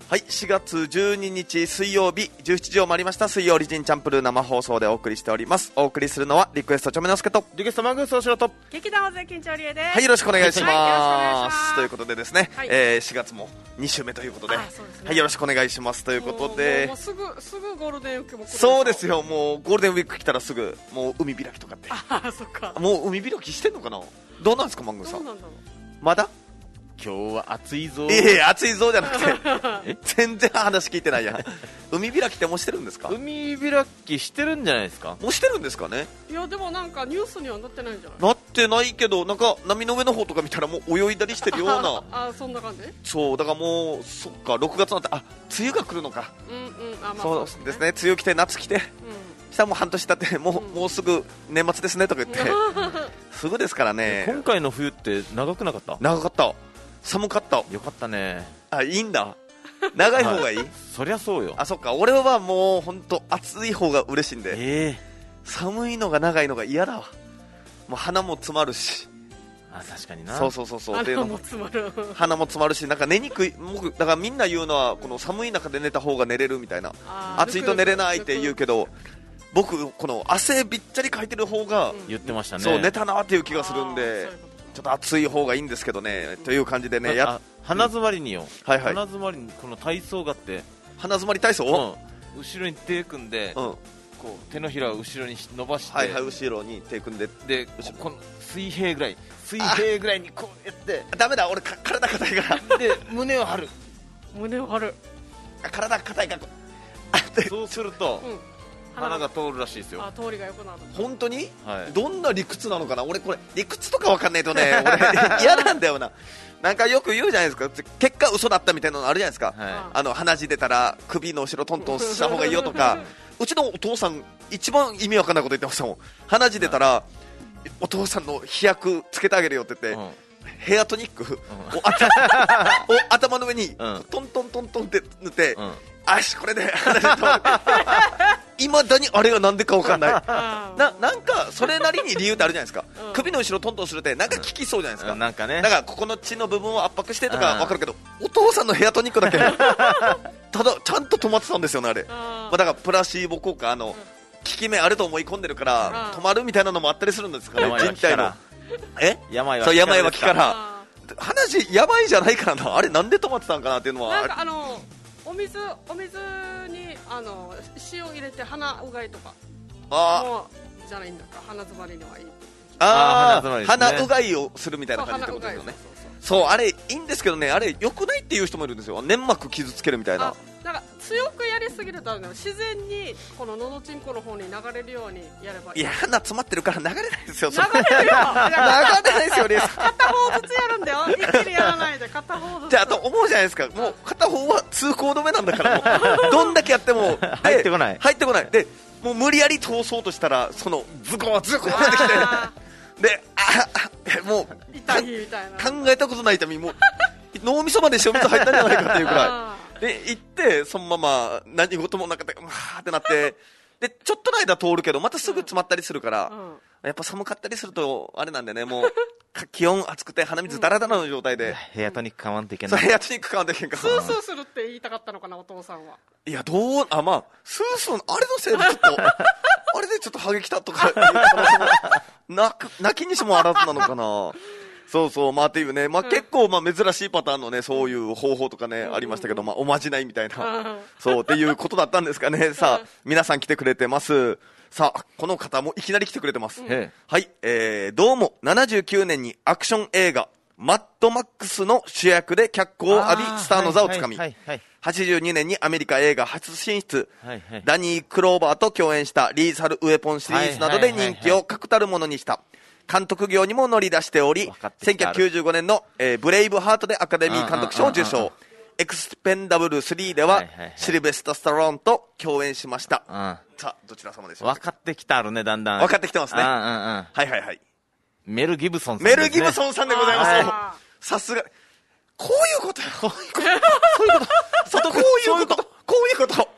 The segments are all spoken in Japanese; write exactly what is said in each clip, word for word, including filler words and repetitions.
はい、しがつじゅうににち水曜日じゅうしちじを回りました。水曜リジンチャンプルー生放送でお送りしております。お送りするのはリクエストチョメノスケとリクエストマングースおしろと劇団大勢緊張理恵です。 はい、よろしくお願いします、 はい、よろしくお願いします。 ということでですね、 はい、 えー、しがつもに週目ということで、 あ、そうですね、 はい、よろしくお願いしますということで、 もうもうすぐすぐゴールデンウィークも来る。 そうですよ、もうゴールデンウィーク来たらすぐもう海開きとかって。 あ、そっか。 もう海開きしてんのかな。どうなんですかマングーさん。 どうなんだろう。 まだ今日は暑いぞ。 ええー、暑いぞじゃなくて全然話聞いてないやん。海開きってもうしてるんですか。 海開きしてるんじゃないですか。 もうしてるんですかね。 いやでもなんかニュースにはなってないんじゃない。 なってないけど、なんか波の上の方とか見たらもう泳いだりしてるようなああ、そんな感じ。 そうだからもうそっかろくがつになって、あ、梅雨が来るのか。 うんうん、あ、まあ、 そうですね、梅雨来て夏来て、うん、したらもう半年経ってもう、うん、もうすぐ年末ですねとか言ってすぐですからね。 今回の冬って長くなかった。 長かった、寒かった。 よかったね。 あ、いいんだ、長い方がいい、はい、 そりゃそうよ。 あ、そっか、俺はもう本当暑い方が嬉しいんで、 えー、 寒いのが長いのが嫌だわ。もう鼻も詰まるし。 あ、確かにな。 そうそうそうそう、 鼻も詰まる鼻も詰まるし、なんか寝にくい。僕だからみんな言うのはこの寒い中で寝た方が寝れるみたいな、暑いと寝れないって言うけど、僕この汗びっちゃりかいてる方が、うん、 言ってましたね。 そう寝たなっていう気がするんで、ちょっと暑い方がいいんですけどね、うん、という感じでね、や鼻詰まりによ、 うん、はいはい、 鼻詰まりにこの体操があって、 鼻詰まり体操、 うん、後ろに手組んで、うん、こう手のひらを後ろに伸ばして、 はいはい、後ろに手組んで、 でこの水平ぐらい水平ぐらいにこうやって、 ダメだ俺か体硬いからで胸を張る胸を張る、 体硬いからそうすると、うん、鼻が通るらしいですよ。 あ、通りが良くなる。 本当に、 はい、 どんな理屈なのかな。俺これ理屈とか分かんないとね俺嫌なんだよな。なんかよく言うじゃないですか、結果嘘だったみたいなのあるじゃないですか、はい、あの鼻血出たら首の後ろトントンした方がいいよとかうちのお父さん一番意味わかんないこと言ってましたもん。鼻血出たら、はい、お父さんの飛躍つけてあげるよって言って、うん、ヘアトニック、うん、を, を頭の上にトントントントンって塗って、うん、あしこれで鼻血通るいまだにあれがなんでか分かんないな。なんかそれなりに理由ってあるじゃないですか、うん、首の後ろトントンするってなんか効きそうじゃないですか、 うん、なんかね、 だからここの血の部分を圧迫してとか分かるけど、お父さんのヘアトニックだけただちゃんと止まってたんですよねあれ。まあ、だからプラシーボ効果、あの、うん、効き目あると思い込んでるから止まるみたいなのもあったりするんですかね、人体のえ病はそう病は気から鼻血病じゃないからな、あれなんで止まってたんかなっていうのは。 なんかあのお水お水にあの塩入れて鼻うがいとか、あもうじゃないんだか、鼻詰まりにはいい。 ああ、鼻うがいをするみたいな感じってことですよね。そう、あれいいんですけどね、あれ良くないっていう人もいるんですよ。粘膜傷つけるみたいな。 なんか強くやりすぎると自然にこののどちんこの方に流れるようにやればいい。 いや、鼻詰まってるから流れないですよ。 流れるよ流れないですよね。 片方ずつやるんだよ、一気にやらないで片方ずつ。 じゃあ、あと思うじゃないですか、もう片方は通行止めなんだからもうどんだけやっても入ってこない入ってこないで、もう無理やり通そうとしたらそのズコーズコーってきてで、ああもう痛いみたいな、 考えたことない痛み、もう脳みそまで塩水入ったんじゃないかっていうくらいで行って、そのまま何事もなかった、うわーってなってでちょっとの間通るけどまたすぐ詰まったりするから、うんうん、やっぱ寒かったりするとあれなんでね、もう気温暑くて鼻水ダラダラの状態で、うん、 ヘアトニック買わんといけない。 ヘアトニック買わんといけんか。 スースーするって言いたかったのかなお父さんは。 いや、どう、あ、まあスースーあれのせいでちょっとあれでちょっとハゲきたとか泣く泣きにしもあらずなのかな。そうそう、まあっていうね、まあ、結構まあ珍しいパターンのね、そういう方法とかね、うん、ありましたけど、まあおまじないみたいな、うん、そうっていうことだったんですかね。さあ皆さん来てくれてます。さあこの方もいきなり来てくれてます、うん、はい、えー、どうもななじゅうきゅうねんにアクション映画マッドマックスの主役で脚光を浴びスターの座をつかみ、はちじゅうにねんにアメリカ映画初進出、はいはい、ダニー・クローバーと共演したリーサル・ウェポンシリーズなどで人気を確たるものにした監督業にも乗り出しており、せんきゅうひゃくきゅうじゅうごねんの、えー、ブレイブハートでアカデミー監督賞を受賞、エクスペンダブルスリーでは、はいはいはい、シルベスタ・スタローンと共演しました。うん、さあどちら様でしょうか。 分かってきたあるね、だんだん分かってきてますね。 うんうんうん、 はいはいはい。 メル・ギブソンさんですね。 メル・ギブソンさんでございます。さすがこういうことやこういうことそういうことそうこういうことこういうこと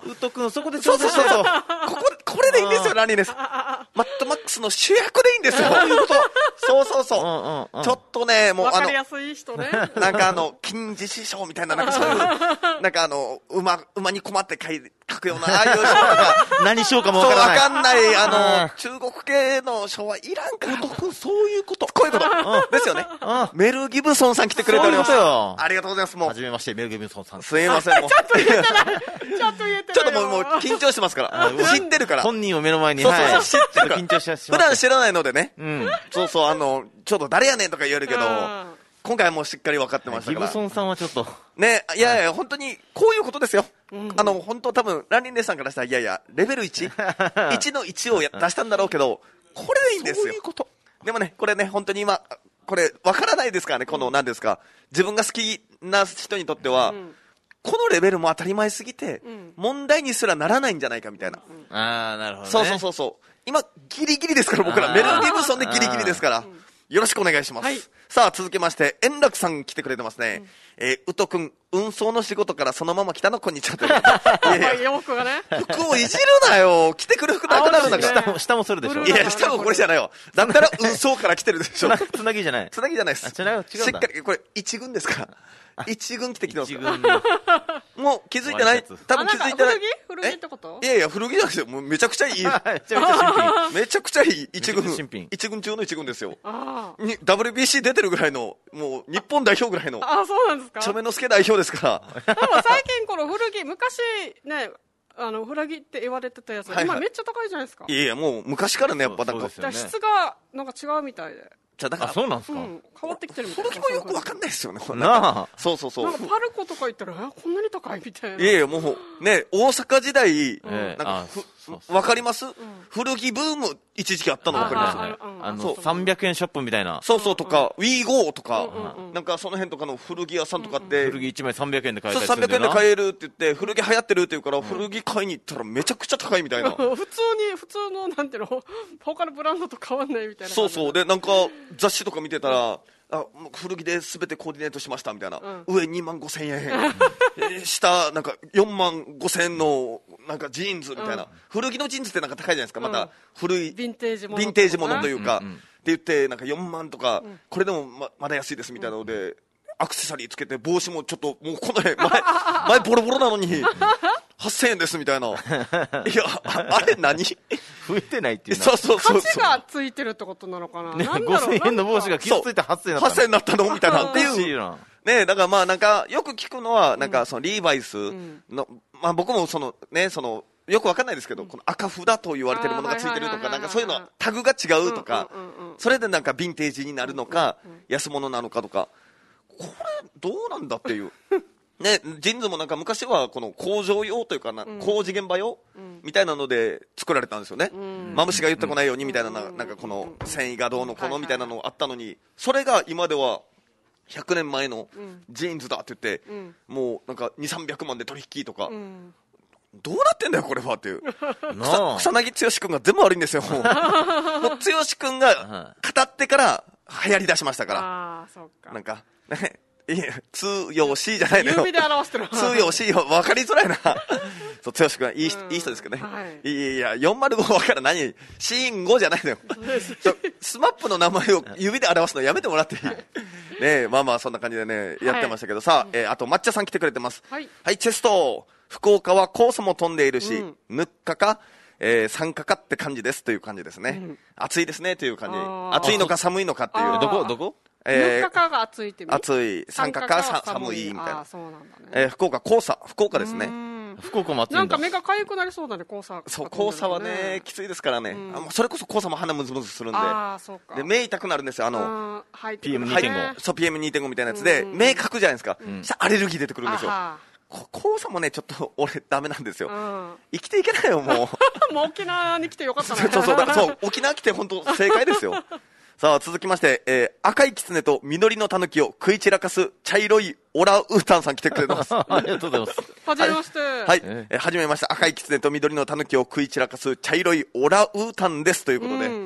ウト君、そこでそう調整しないそうそうそう。 と。 ここ、これでいいんですよ、ラニーです。マッドマックスの主役でいいんですよ。そうそうそう。 うんうんうん、 ちょっとね、もう、 わかりやすい人ね。 なんかあの、金獅子賞みたいな、なんかそういう、なんかあの、馬、馬に困って書い書くような、ああいう賞が、 何しようかもそう、 わからない。 わかんない、あうんの、中国系の賞はいらんから。 ウト君、そういうこと。 こういうこと。ですよね。メル・ギブソンさん来てくれております。 そういうことよ。 ありがとうございます、もう。 はじめまして、メル・ギブソンさん。 すいません、もう。 ちょっと言えてない。ちょっと言えてない。 ちょっともう、もう緊張してますから。知ってるから。 本人を目の前に、 そうそうそう、 はい、 知ってるから。 緊張します。 普段知らないのでね。 うん。 そうそう、あの、ちょっと誰やねんとか言えるけど、今回はもうしっかり分かってましたから。 ギブソンさんはちょっと。 ね、いやいや、本当に、こういうことですよ。あの、本当多分、ランニングさんからしたら、いやいや、レベル いち?いち のいちを出したんだろうけど、これでいいんですよ。 そういうこと。 でもね、これね、本当に今、これ、わからないですからね、この、何ですか、自分が好きな人にとっては、このレベルも当たり前すぎて、問題にすらならないんじゃないかみたいな。 ああ、なるほどね。 そうそうそうそう。今、ギリギリですから、僕ら。メル・ギブソンでギリギリですから。よろしくお願いします。はい、さあ、続きまして、円楽さん来てくれてますね。うん、えー、うとくん、運送の仕事からそのまま来たの、こんにちは。といういやいや服がね。 服をいじるなよ。着てくる服なくなるんだから。 下も、下もそれでしょ。 いや、下もこれじゃないよ。だったら運送から来てるでしょ。 つなぎじゃない。 つなぎじゃないです。 違う、違う。 しっかり、これ、一軍ですから。一軍着てきてますから。 一軍もう気づいてない。多分気づいてない。 古着古着ってこと？ いやいや、古着じゃないですよ。もうめちゃくちゃいい。めちゃくちゃ新品。 めちゃくちゃいい一軍。 新品。 一軍中の一軍ですよ。に ダブリュービーシー 出てるぐらいの、もう日本代表ぐらいの。 あ、そうなんですか？ チョメノスケ代表ですから。 でも最近この古着、昔ね、あの古着って言われてたやつ、はいはい、今めっちゃ高いじゃないですか。 いやいや、もう昔からね、やっぱなんか。 ね、質がなんか違うみたいで。 じゃだから、 あ、そうなんですか、うん、 変わってきてるみたいな。 古着もよくわかんないですよね、 なあ。 そうそうそう。 なんかパルコとか行ったら、え、こんなに高いみたいな。 いやいや、もう、ね、大阪時代、うん、なんか、わかります、うん、古着ブーム、一時期あったのわかりますね。あの、さんびゃくえんショップみたいな。 そうそうとか、ウィーゴーとか、なんかその辺とかの古着屋さんとかって、 古着いちまいさんびゃくえんで買えたりするんだよな。そう、さんびゃくえんで買えるって言って、古着流行ってるって言うから、古着買いに行ったらめちゃくちゃ高いみたいな。 普通に、普通の、なんていうの、他のブランドと変わんないみたいな。 そうそう。で、なんか、雑誌とか見てたら、あ、古着で全てコーディネートしましたみたいな、うん、上にまんごせんえん、え下なんかよんまんごせんえんのなんかジーンズみたいな、うん、古着のジーンズってなんか高いじゃないですか、うん、また古いヴィンテージものヴィンテージものというか、うんうん、って言ってなんかよんまんとか、うん、これでも ま, まだ安いですみたいなので、うん、アクセサリーつけて帽子もちょっともうこの前 前, 前ボロボロなのにはっせんえんですみたいな。いや あ, あれ何増えてないっていうのそうそうそうそう価値がついてるってことなのかな、 ね、ごせんえんの帽子が傷ついてはっせんえんだったのはっせんえんになったのみたいなっていうね。だからまあなんかよく聞くのはなんかそのリーバイスの、うん、まあ僕もそのねそのよくわかんないですけど、うん、この赤札と言われてるものがついてるとかなんかそういうのはタグが違うとか、それでなんかヴィンテージになるのか、うんうんうん、安物なのかとか、これどうなんだっていうね、ジーンズもなんか昔はこの工場用というかな、うん、工事現場用、うん、みたいなので作られたんですよね、うん、マムシが言ってこないようにみたいな、うん、なんかこの繊維がどうのこのみたいなのあったのに、それが今ではひゃくねんまえのジーンズだって言って、うん、もうなんかにせんさんびゃくまんで取引とか、うん、どうなってんだよこれはっていう草草薙剛君が全部悪いんですよもう剛君が語ってから流行り出しましたから、 あーそうか、 なんかねいや、通用しじゃないのよ。 指で表してる。 通用し、分かりづらいな。そう、剛君はいい、うん、いい人ですけどね。はい、いやいや、よんまるご分から何、シーンごじゃないのよ。スマップの名前を指で表すのやめてもらっていい、はい、ねえ、まあまあそんな感じでね、やってましたけど、はい、さあ、えー、あと抹茶さん来てくれてます。はい、はい、チェスト。福岡は黄砂も飛んでいるし、うん、ぬっかか、えー、酸化かって感じですという感じですね。うん、暑いですねという感じ。暑いのか寒いのかっていう。 どこどこぬっかかが暑いって意味？ 暑い、酸化かさ寒いみたいな。 あ、そうなんだね。 えー、福岡、黄砂、福岡ですね。 福岡も暑いんだ。 なんか目が痒くなりそうだね、黄砂。 そう、黄砂はね、きついですからね。あ、もうそれこそ黄砂も鼻ムズムズするんで。 ああ、そうか。 で、目痛くなるんですよ、あの、 ピーエムにてんご。 そう、ピーエムにてんご みたいなやつで、目かくじゃないですか。そしたらアレルギー出てくるんですよ。黄砂もね、ちょっと俺ダメなんですよ。生きていけないよ、もう。もう沖縄に来てよかったね。 そうそう、そう、沖縄来て本当正解ですよ。さあ続きまして、えー、赤い狐と緑の狸を食い散らかす茶色いオラウータンさん来てくれてます。 ありがとうございます。 はじめまして。 はい、えー、はじめまして。赤い狐と緑の狸を食い散らかす茶色いオラウータンですということで、うん、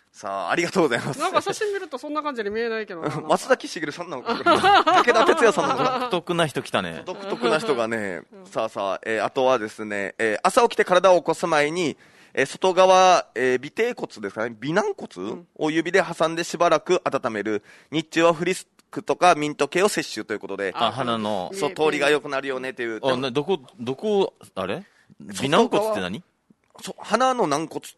さあ、ありがとうございます。 なんか写真見るとそんな感じに見えないけどな。 松崎しげるさんなのかな武田鉄矢さんなのかな独特な人来たね。 独特な人がね、さあさあ、えー、あとはですね、えー、朝起きて体を起こす前に、えー、外側、えー、尾てい骨ですかね、尾軟骨を指で挟んでしばらく温める。日中はフリスクとかミント系を摂取ということで、 あ、鼻の。 そう、通りが良くなるよねっていう。 あ、な、どこ、どこ、あれ尾軟骨って何？ そ、鼻の軟骨って、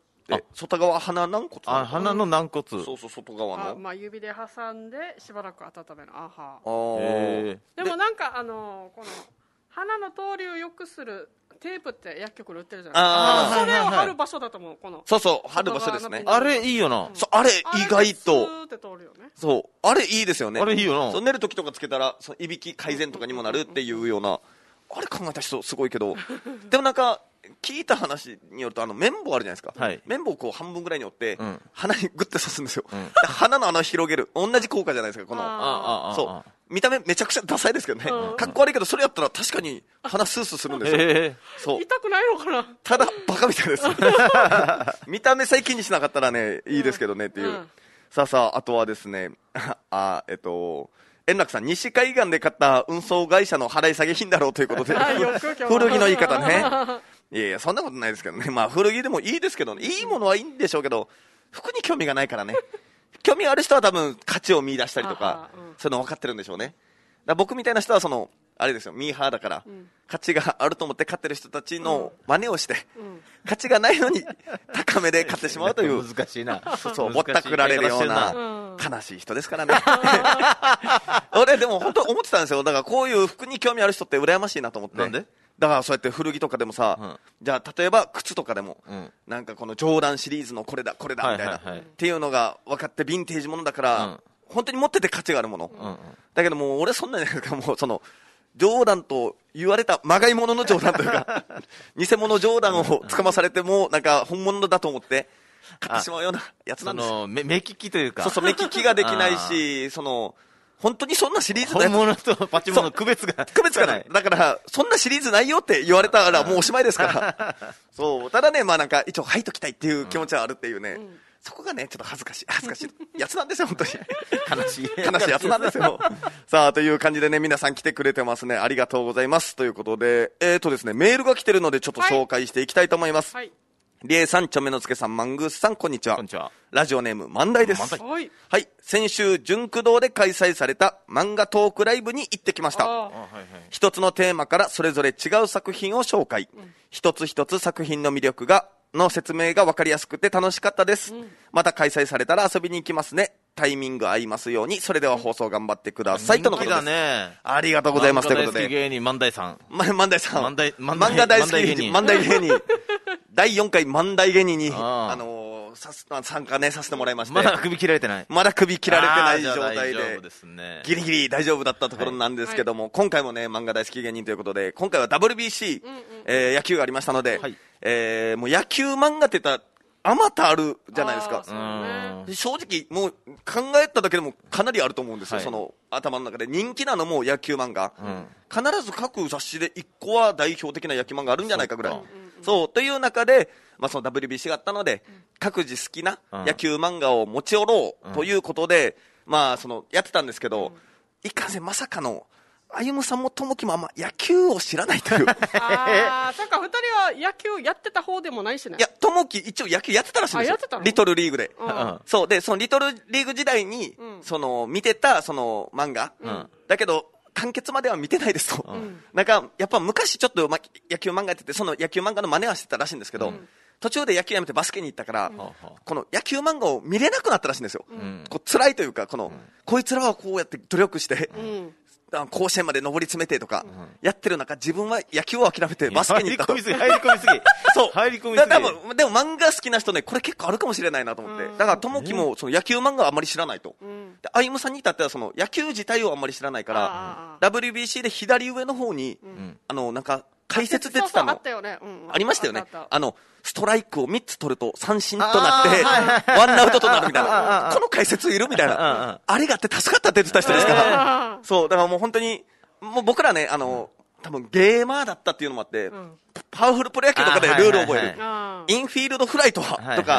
外側鼻軟骨。 あ、鼻の軟骨。 そうそう、外側の。 あ、まあ指で挟んでしばらく温める。あは。 あー。 でもなんかあのー、この、鼻の通りを良くするテープって薬局で売ってるじゃないですか。あ、それを貼る場所だと思う、この。 そうそう、貼る場所ですね。 あれいいよな。 そう、あれ意外と。そう、あれいいですよね。 あれいいよな。 そう、寝るときとかつけたら、そのいびき改善とかにもなるっていうような、あれ考えた人すごいけど、でもなんか、聞いた話によると、あの、綿棒あるじゃないですか。 はい。 綿棒をこう半分ぐらいに折って、 うん、 鼻にグッて刺すんですよ。うん、鼻の穴を広げる。同じ効果じゃないですか、この。 ああ、 そう。見た目めちゃくちゃダサいですけどね。かっこ悪いけど、それやったら確かに鼻スースーするんですよ。 えー、 そう。 痛くないのかな。 ただ、バカみたいです。見た目さえ気にしなかったらね、いいですけどねっていう。うんうん、さあさあ、あとはですね、あ、えっと、円楽さん、西海岸で買った運送会社の払い下げ品だろうということで、古着の言い方ね。いやいや、そんなことないですけどね。まあ、古着でもいいですけどね。いいものはいいんでしょうけど、服に興味がないからね。興味ある人は多分価値を見出したりとか、うん、そういうの分かってるんでしょうね。だから僕みたいな人はその、あれですよ、ミーハーだから、うん、価値があると思って買ってる人たちの真似をして、うん、価値がないのに高めで買ってしまうという。 難しいな。 そうそう、ぼったくられるような、悲しい人ですからね。俺でも本当思ってたんですよ。だからこういう服に興味ある人って羨ましいなと思って。 なんで？ だからそうやって古着とかでもさ、うん、じゃあ例えば靴とかでも、うん、なんかこのジョーダンシリーズのこれだこれだみたいな、はいはいはい、っていうのが分かってヴィンテージものだから、うん、本当に持ってて価値があるもの、うんうん、だけどもう俺そんなにもうそのジョーダンと言われたまがいもののジョーダンというか偽物ジョーダンをつかまされてもなんか本物だと思って買ってしまうようなやつなんですよ。 その目利きというか、 そうそう、目利きができないし、その本当にそんなシリーズない。 本物とパチモンの区別が。 区別がない。だから、そんなシリーズないよって言われたらもうおしまいですから。そう。ただね、まあなんか、一応入っときたいっていう気持ちはあるっていうね。うん、そこがね、ちょっと恥ずかしい。恥ずかしいやつなんですよ、本当に。 悲しい。 悲しいやつなんですよ。さあ、という感じでね、皆さん来てくれてますね。ありがとうございます。ということで、えーとですね、メールが来てるのでちょっと紹介していきたいと思います。はい。リエさん、ちょめのつけさん、マングースさん、こんにちは。 こんにちは。 ラジオネーム、万代です。はい。はい。先週、純駆動で開催された漫画トークライブに行ってきました。はいはい、一つのテーマからそれぞれ違う作品を紹介。うん、一つ一つ作品の魅力が、の説明が分かりやすくて楽しかったです。うん、また開催されたら遊びに行きますね。タイミング合いますように。それでは放送頑張ってください。とのことです。 ね、 ありがとうございます。ということで。 漫画大好き芸人、万代さん。 ま、万代さん。 万代、 漫画大好き芸人。万代芸人。だいよんかい万代芸人に、あ、あのー、さす参加ね、させてもらいまして。 まだ首切られてない。 まだ首切られてない状態で。 大丈夫ですね。 ギリギリ大丈夫だったところなんですけども、はい、今回もね、漫画大好き芸人ということで、今回は ダブリュービーシー、うんうん、えー、野球がありましたので、はい、えー、もう野球漫画って言ったら、あまたあるじゃないですか。ね、正直、もう考えただけでもかなりあると思うんですよ、はい、その頭の中で。人気なのも野球漫画。うん、必ず各雑誌でいっこは代表的な野球漫画あるんじゃないかぐらい。そう、という中で、まあ、その ダブリュービーシー があったので、うん、各自好きな野球漫画を持ち寄ろうということで、うん、まあ、その、やってたんですけど、うん、いかんせんまさかの、歩夢さんも友樹もあんま野球を知らないという。 ああ、そっか、二人は野球やってた方でもないしね。 いや、友樹一応野球やってたらしいんですよ。リトルリーグで。うん、そう。で、そのリトルリーグ時代に、うん、その、見てた、その、漫画。うん、だけど、完結までは見てないですと。うん、なんか、やっぱ昔ちょっと、ま、野球漫画やってて、その野球漫画の真似はしてたらしいんですけど、うん、途中で野球やめてバスケに行ったから、うん、この野球漫画を見れなくなったらしいんですよ。うん、こう辛いというか、この、うん、こいつらはこうやって努力して、うん甲子園まで上り詰めてとか、やってる中、自分は野球を諦めてバスケに行ったと。 入り込みすぎ、入り込みすぎ。 そう。 入り込みすぎ。 だ多分、でも漫画好きな人ね、これ結構あるかもしれないなと思って。だから、ともきもその野球漫画はあんまり知らないと。で、歩夢さんに至ってはその野球自体をあんまり知らないから、ダブリュービーシー で左上の方に、あの、なんか、解説出てたの。 あったよね。 ありましたよね。あの、ストライクをみっつ取ると三振となって、ワンアウトとなるみたいな。この解説いるみたいな。あれがあって助かったって言ってた人ですから。そう、だからもう本当に、もう僕らね、あの、多分ゲーマーだったっていうのもあって、うん、パワフルプロ野球とかでルールを覚える。インフィールドフライとは、とか、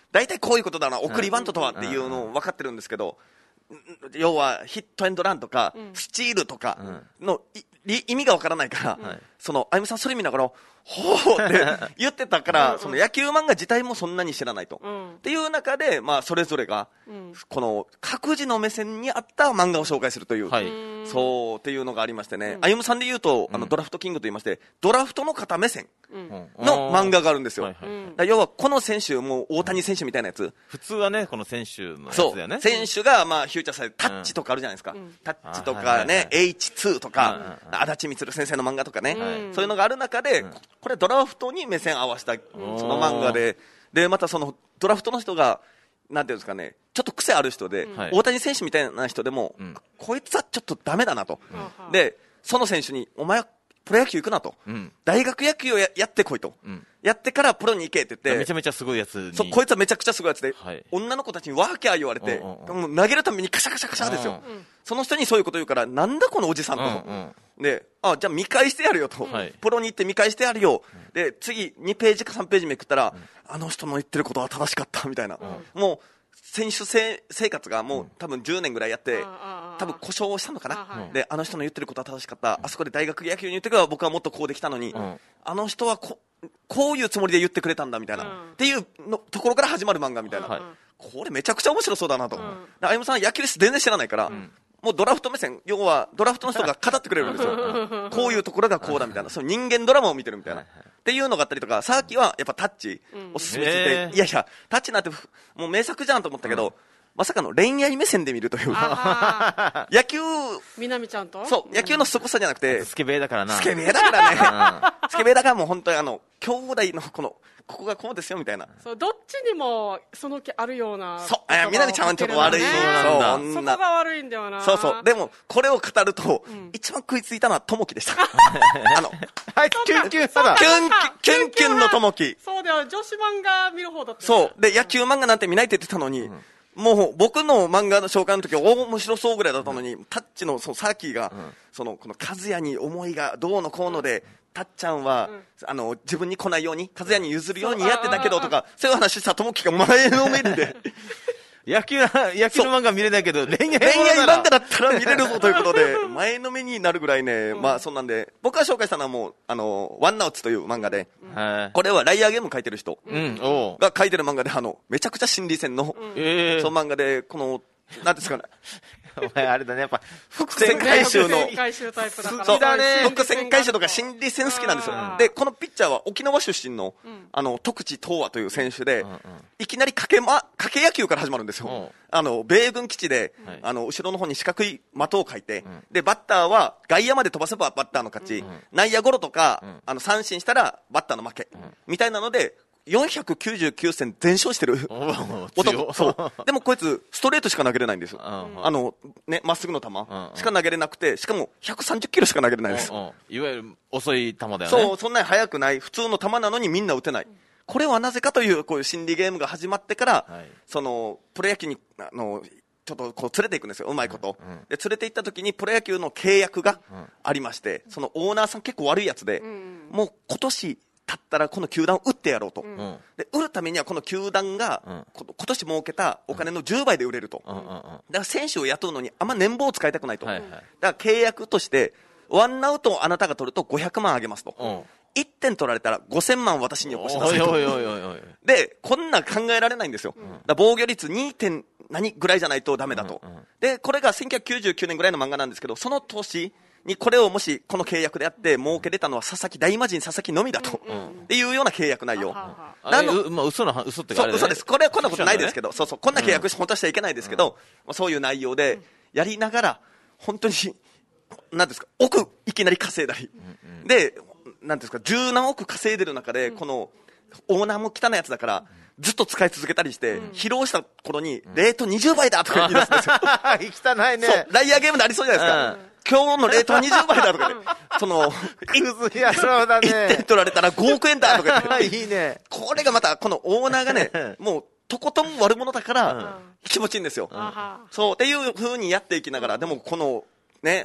大体こういうことだな、送りバントとはっていうのを分かってるんですけど、要はヒットエンドランとか、スチールとかの意味が分からないから、そのあゆむさんそれ見ながらほーって言ってたから、その野球漫画自体もそんなに知らないと、っていう中で、まあ、それぞれがこの各自の目線に合った漫画を紹介するという、そうっていうのがありましてね、あゆむさんで言うとあのドラフトキングと言いまして、ドラフトの方目線の漫画があるんですよ。要はこの選手、もう大谷選手みたいなやつ、 普通はねこの選手のやつだよね。 選手がまあフューチャーされてタッチとかあるじゃないですか、タッチとかね エイチツー とか足立満先生の漫画とかね、そういうのがある中で、これドラフトに目線合わせたその漫画で、でまたそのドラフトの人がなんていうんですかね、ちょっと癖ある人で、うん、大谷選手みたいな人でも、うん、こいつはちょっとダメだなと、うん、でその選手にお前はプロ野球行くなと、うん、大学野球を や, やってこいと、うん、やってからプロに行けって言って、 めちゃめちゃすごいやつに、 そうこいつはめちゃくちゃすごいやつで、はい、女の子たちにワーキャー言われて、もう投げるためにカシャカシャカシャですよ、うん、その人にそういうこと言うから、なんだこのおじさんと、うんうんで、あ、じゃあ見返してやるよと、うん、プロに行って見返してやるよ、うん、で次にページかさんページめくったら、うん、あの人の言ってることは正しかったみたいな、うん、もう選手生活がもう多分じゅうねんぐらいやって、うん、多分故障したのかな、うん、であの人の言ってることは正しかった、うん、あそこで大学野球に言ってから僕はもっとこうできたのに、うん、あの人は こ, こういうつもりで言ってくれたんだみたいな、うん、っていうのところから始まる漫画みたいな、うん、これめちゃくちゃ面白そうだなと、うん、あゆむさん野球です全然知らないから、うんもうドラフト目線、要はドラフトの人が語ってくれるんですよこういうところがこうだみたいな、その人間ドラマを見てるみたいなっていうのがあったりとか、さっきはやっぱタッチおすすめしてて、うん、いやいやタッチなんてもう名作じゃんと思ったけど、うん、まさかの恋愛目線で見るという野球みなみちゃんとそう野球のすごさじゃなくて、 スケベーだからなスケベーだからねスケベーだからもう本当にあの兄弟のこのここがこうですよみたいな、 そうどっちにもその気あるような、 そうみなみちゃんはちょっと悪い、 そうなんだ、そこが悪いんだよな、 そうそうでもこれを語ると、うん、一番食いついたのはともきでしたあのはいキュンキュンキュンキュンキュンのともき、 そうだよ女子漫画見る方だった、ね、 そうで野球漫画なんて見ないって言ってたのに、うんもう僕の漫画の紹介の時は面白そうぐらいだったのに、うん、タッチのそのサーキーが、うん、そのこの和也に思いがどうのこうので、うん、タッちゃんは、うん、あの自分に来ないように和也に譲るようにやってたけどとか、そういう話したともきが前のめりで野球野球の漫画見れないけど恋愛恋愛漫画だったら見れるぞということで前のめりになるぐらいね、うん、まあそんなんで僕が紹介したのはもうあのワンナウツという漫画で、うん、これはライアーゲーム書いてる人が書いてる漫画で、あのめちゃくちゃ心理戦の、うん、その漫画でこのなんですかねお前あれだねやっぱ伏線回収の伏線回収タイプだからそうだね、伏線回収とか心理戦好きなんですよ。でこのピッチャーは沖縄出身の、うん、あの徳地東和という選手で、うんうん、いきなり掛け、ま、掛け野球から始まるんですよ、うん、あの米軍基地で、はい、あの後ろの方に四角い的を描いて、うん、でバッターは外野まで飛ばせばバッターの勝ち、うん、内野ゴロとか、うん、あの三振したらバッターの負け、うん、みたいなのでよんひゃくきゅうじゅうきゅう戦全勝してる男そうでもこいつストレートしか投げれないんですよ、うん、あのねまっすぐの球しか投げれなくて、しかもひゃくさんじゅっキロしか投げれないんです、 うんうん、いわゆる遅い球だよね。 そうそんなに速くない普通の球なのにみんな打てない、うん、これはなぜかというこういう心理ゲームが始まってから、はい、そのプロ野球にあのちょっとこう連れていくんですようまいこと、うんうん、で連れて行った時にプロ野球の契約がありまして、うん、そのオーナーさん結構悪いやつで、うん、もう今年だったらこの球団を売ってやろうと、うん、で売るためにはこの球団が、うん、今年儲けたお金のじゅうばいで売れると、うんうんうん、だから選手を雇うのにあんま年俸を使いたくないと、はいはい、だから契約としてワンアウトをあなたが取るとごひゃくまんあげますと、うん、いってん取られたらごせんまん私によこしなさいと。おいおいおいおいでこんな考えられないんですよ、うん、だ防御率 に. 点何ぐらいじゃないとダメだと、うんうん、でこれがせんきゅうひゃくきゅうじゅうきゅうねんぐらいの漫画なんですけど、その年にこれをもしこの契約であって儲け出たのは佐々木大魔神佐々木のみだと、うんうん、っていうような契約内容、 あのまあ、嘘の嘘ってかあれ、ね、 そう嘘です。これはこんなことないですけど、ね、そうそうこんな契約本当はしちゃいけないですけど、うん、そういう内容でやりながら本当になんですか億いきなり稼いだり、うんうん、でなんですか十何億稼いでる中で、うん、このオーナーも汚いやつだからずっと使い続けたりして、うん、疲労した頃にレートにじゅうばいだとか言い出すんですよ汚いね。 そうライアーゲームでありそうじゃないですか、うん今日のレートはにじゅうばいだとか言ってそのいやそうだねいってん取られたらごおくえんだとか言っていいね。 これがまたこのオーナーがねもうとことん悪者だから気持ちいいんですよ、うん、そうっていう風にやっていきながら、でもこのね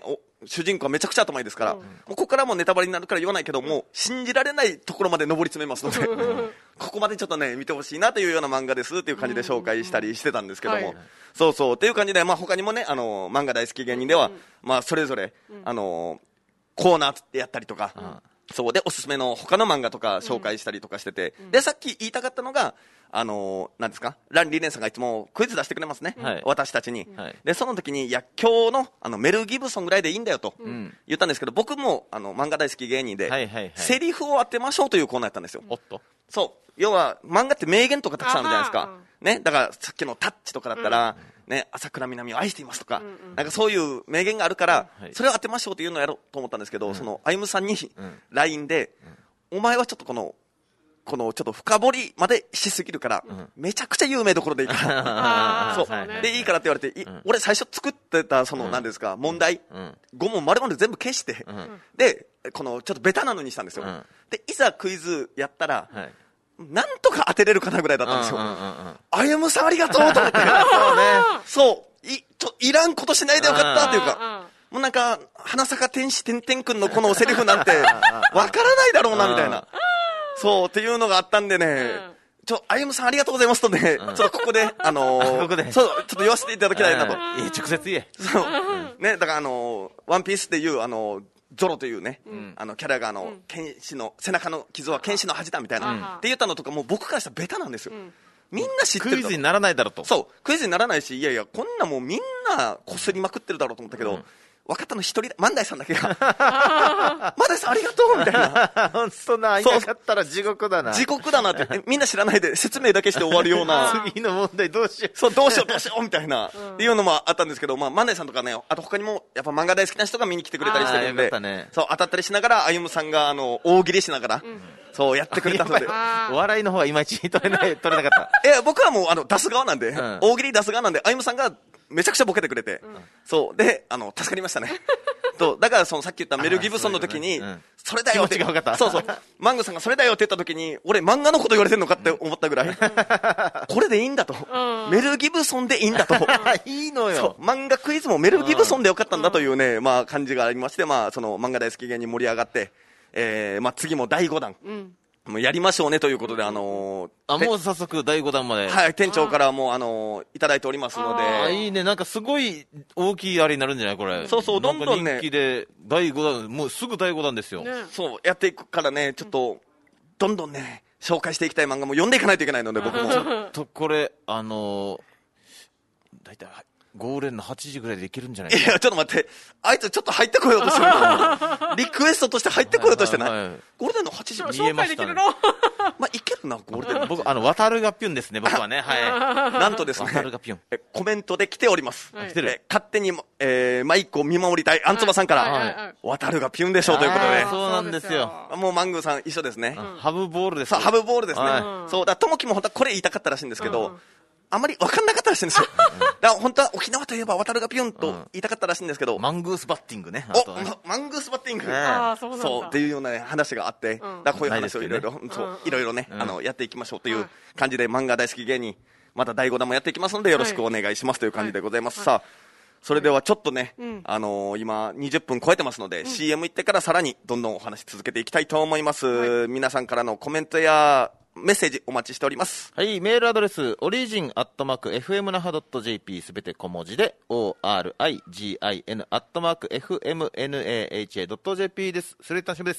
主人公はめちゃくちゃ頭いいですから、うん、もうここからもネタバレになるから言わないけど、もう信じられないところまで上り詰めますのでここまでちょっとね見てほしいなというような漫画ですっていう感じで紹介したりしてたんですけども、はい、そうそうっていう感じで、まあ、他にもねあの漫画大好き芸人では、うんまあ、それぞれ、うん、あのコーナーってやったりとか、うんそうでおすすめの他の漫画とか紹介したりとかしてて、うん、でさっき言いたかったのがあのー、なんですかランリーネンさんがいつもクイズ出してくれますね、はい、私たちに、はい、でその時にいや今日の、あのメル・ギブソンぐらいでいいんだよと言ったんですけど、僕もあの漫画大好き芸人で、はいはいはい、セリフを当てましょうというコーナーやったんですよ。 おっとそう要は漫画って名言とかたくさんあるじゃないですか、ね、だからさっきのタッチとかだったら、うんね、朝倉みなみを愛していますとか、うんうん、なんかそういう名言があるから、うんはい、それを当てましょうというのをやろうと思ったんですけど、うん、その歩夢さんに ライン で、うん、お前はちょっとこのこのちょっと深掘りまでしすぎるから、うん、めちゃくちゃ有名どころでいいからそう、はいはい、でいいからって言われて、うん、俺最初作ってたその何、うん、ですか問題、うん、ご問丸々全部消して、うん、でこのちょっとベタなのにしたんですよ、うん、でいざクイズやったら、はいなんとか当てれるかなぐらいだったんですよ。歩夢さんありがとうと思ってそういちょいらんことしないでよかったっていうか、もうなんか花坂天使てんてんくんのこのセリフなんてわからないだろうなみたいなそうっていうのがあったんでね、ちょ歩夢さんありがとうございますとね、ちょっとここであのー、 ここでそうちょっと言わせていただきたいなと。 いや直接言えそうね、だからあのー、ワンピースっていうあのーゾロというね、うん、あのキャラがあの、うん、剣士の背中の傷は剣士の恥だみたいな、うん、って言ったのとかもう僕からしたらベタなんですよ、うん、みんな知ってるクイズにならないだろうと。 そうクイズにならないし、いやいやこんなもうみんなこすりまくってるだろうと思ったけど、うん分かったの一人万代さんだけが万代さんありがとうみたいな本当な、いなかったら地獄だな地獄だなってみんな知らないで説明だけして終わるような次の問題どうしようそうどうしようどうしようみたいな、うん、っていうのもあったんですけど、まあ、万代さんとかねあと他にもやっぱ漫画大好きな人が見に来てくれたりしてるんで、ね、そう当たったりしながら歩夢さんがあの大喜利しながら、うん、そうやってくれたのでお笑いの方はいまいち取れない取れなかったいや僕はもうあの出す側なんで、うん、大喜利出す側なんで歩夢さんがめちゃくちゃボケてくれて、うん、そうであの助かりましたねとだからそのさっき言ったメル・ギブソンの時に そ,、ねうん、それだよってそうそうマングさんがそれだよって言った時に俺漫画のこと言われてるのかって思ったぐらい、うん、これでいいんだと、うん、メル・ギブソンでいいんだといいのよ漫画クイズもメル・ギブソンでよかったんだというね、まあ、感じがありまして、まあ、その漫画大好き芸人盛り上がって、えーまあ、次もだいごだん、うんもうやりましょうねということで、あのー、 あもう早速だいごだんまではい店長からもうあのー、いただいておりますのであいいねなんかすごい大きいあれになるんじゃないこれそうそうどんどんね人気でだいごだんもうすぐだいごだんですよ、ね、 そうやっていくからねちょっと、うん、どんどんね紹介していきたい漫画も読んでいかないといけないので僕もちょっとこれあのー、だいたいゴールデンのはちじぐらいでいけるんじゃないかいやちょっと待ってあいつちょっと入ってこようとしてるリクエストとして入ってこようとしてない、はいはいはい、ゴールデンのはちじ見えましたねまあいけるなゴールデンの僕あの渡るがピュンですね僕はねはいなんとですね渡るがピュンえコメントで来ております、 はい、来てるえ勝手に、えー、マイクを見守りたいあんつばさんから、はいはいはい、渡るがピュンでしょうということでそうなんですよもうマングーさん一緒ですね、 うん、ハブボールですさあハブボールですね、はい、そうだともきも本当はこれ言いたかったらしいんですけど、うんあまり分かんなかったらしいんですよだから本当は沖縄といえば渡るがピュンと言いたかったらしいんですけど、 うん、マングースバッティングねお、ま、マングースバッティング、 あそうなんだそうっていうような、ね、話があって、うん、だからこういう話をいろいろいろいろね、うん、あのやっていきましょうという感じで、うん、漫画大好き芸人まただいごだんもやっていきますのでよろしくお願いしますという感じでございます、はい、さあそれではちょっとね、うん、あのー、今にじゅっぷん超えてますので、うん、シーエム 行ってからさらにどんどんお話続けていきたいと思います、はい、皆さんからのコメントやメッセージお待ちしております。 はい、メールアドレスオリジンアットマーク エフエム 那覇 .jp すべて小文字で オーアールアイジーアイエヌ アットマーク エフエムナハ ドット ジェーピー です。それでは楽しみです。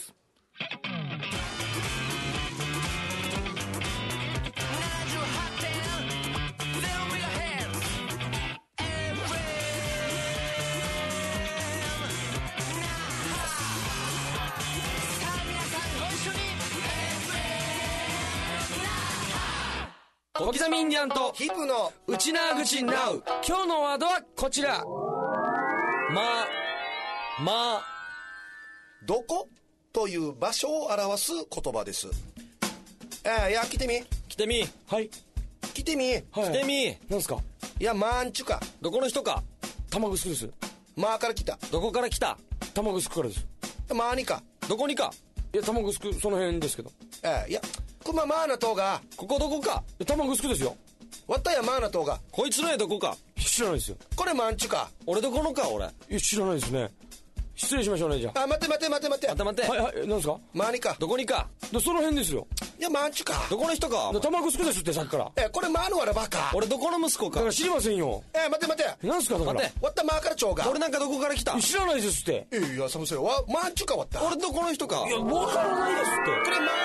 小刻みインディアンとヒップの内縄口ナウ。今日のワードはこちら。ま、ま、 どこという場所を表す言葉です。えー、いや来てみ来てみはい来てみ、はい、 来てみなんすか。 いやまんちゅかどこの人か。玉城です。 まーから来た。 どこから来た。玉城からです。 まーにかどこにか。いや玉城その辺ですけど。 えー、いやくままーなとがここどこか。玉城ですよ。 わったやまーなとがこいつのやどこか知らないですよ。 これまんちゅか。 俺どこのか俺。いや知らないですね。 失礼しましょうね、じゃあ。 あ、待って待って待って待って。 待って待って。はいはい、なんですか？ マーニか。 どこにか。でその辺ですよ。 いや、マンチュか。 どこの人か。玉城ですって、さっきから。 え、これマーヌワラバカ。 俺どこの息子か。だから知りませんよ。 え、待って待って。 なんすかだから。 待って。わったマーから蝶が。 俺なんかどこから来た？知らないですって。 え、いや、そのせいわ、マンチュかわった。 俺どこの人か。いや、わからないですって。 これマーヌワラバカ。 俺どこの子供か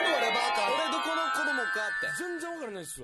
って。全然わからないですよ。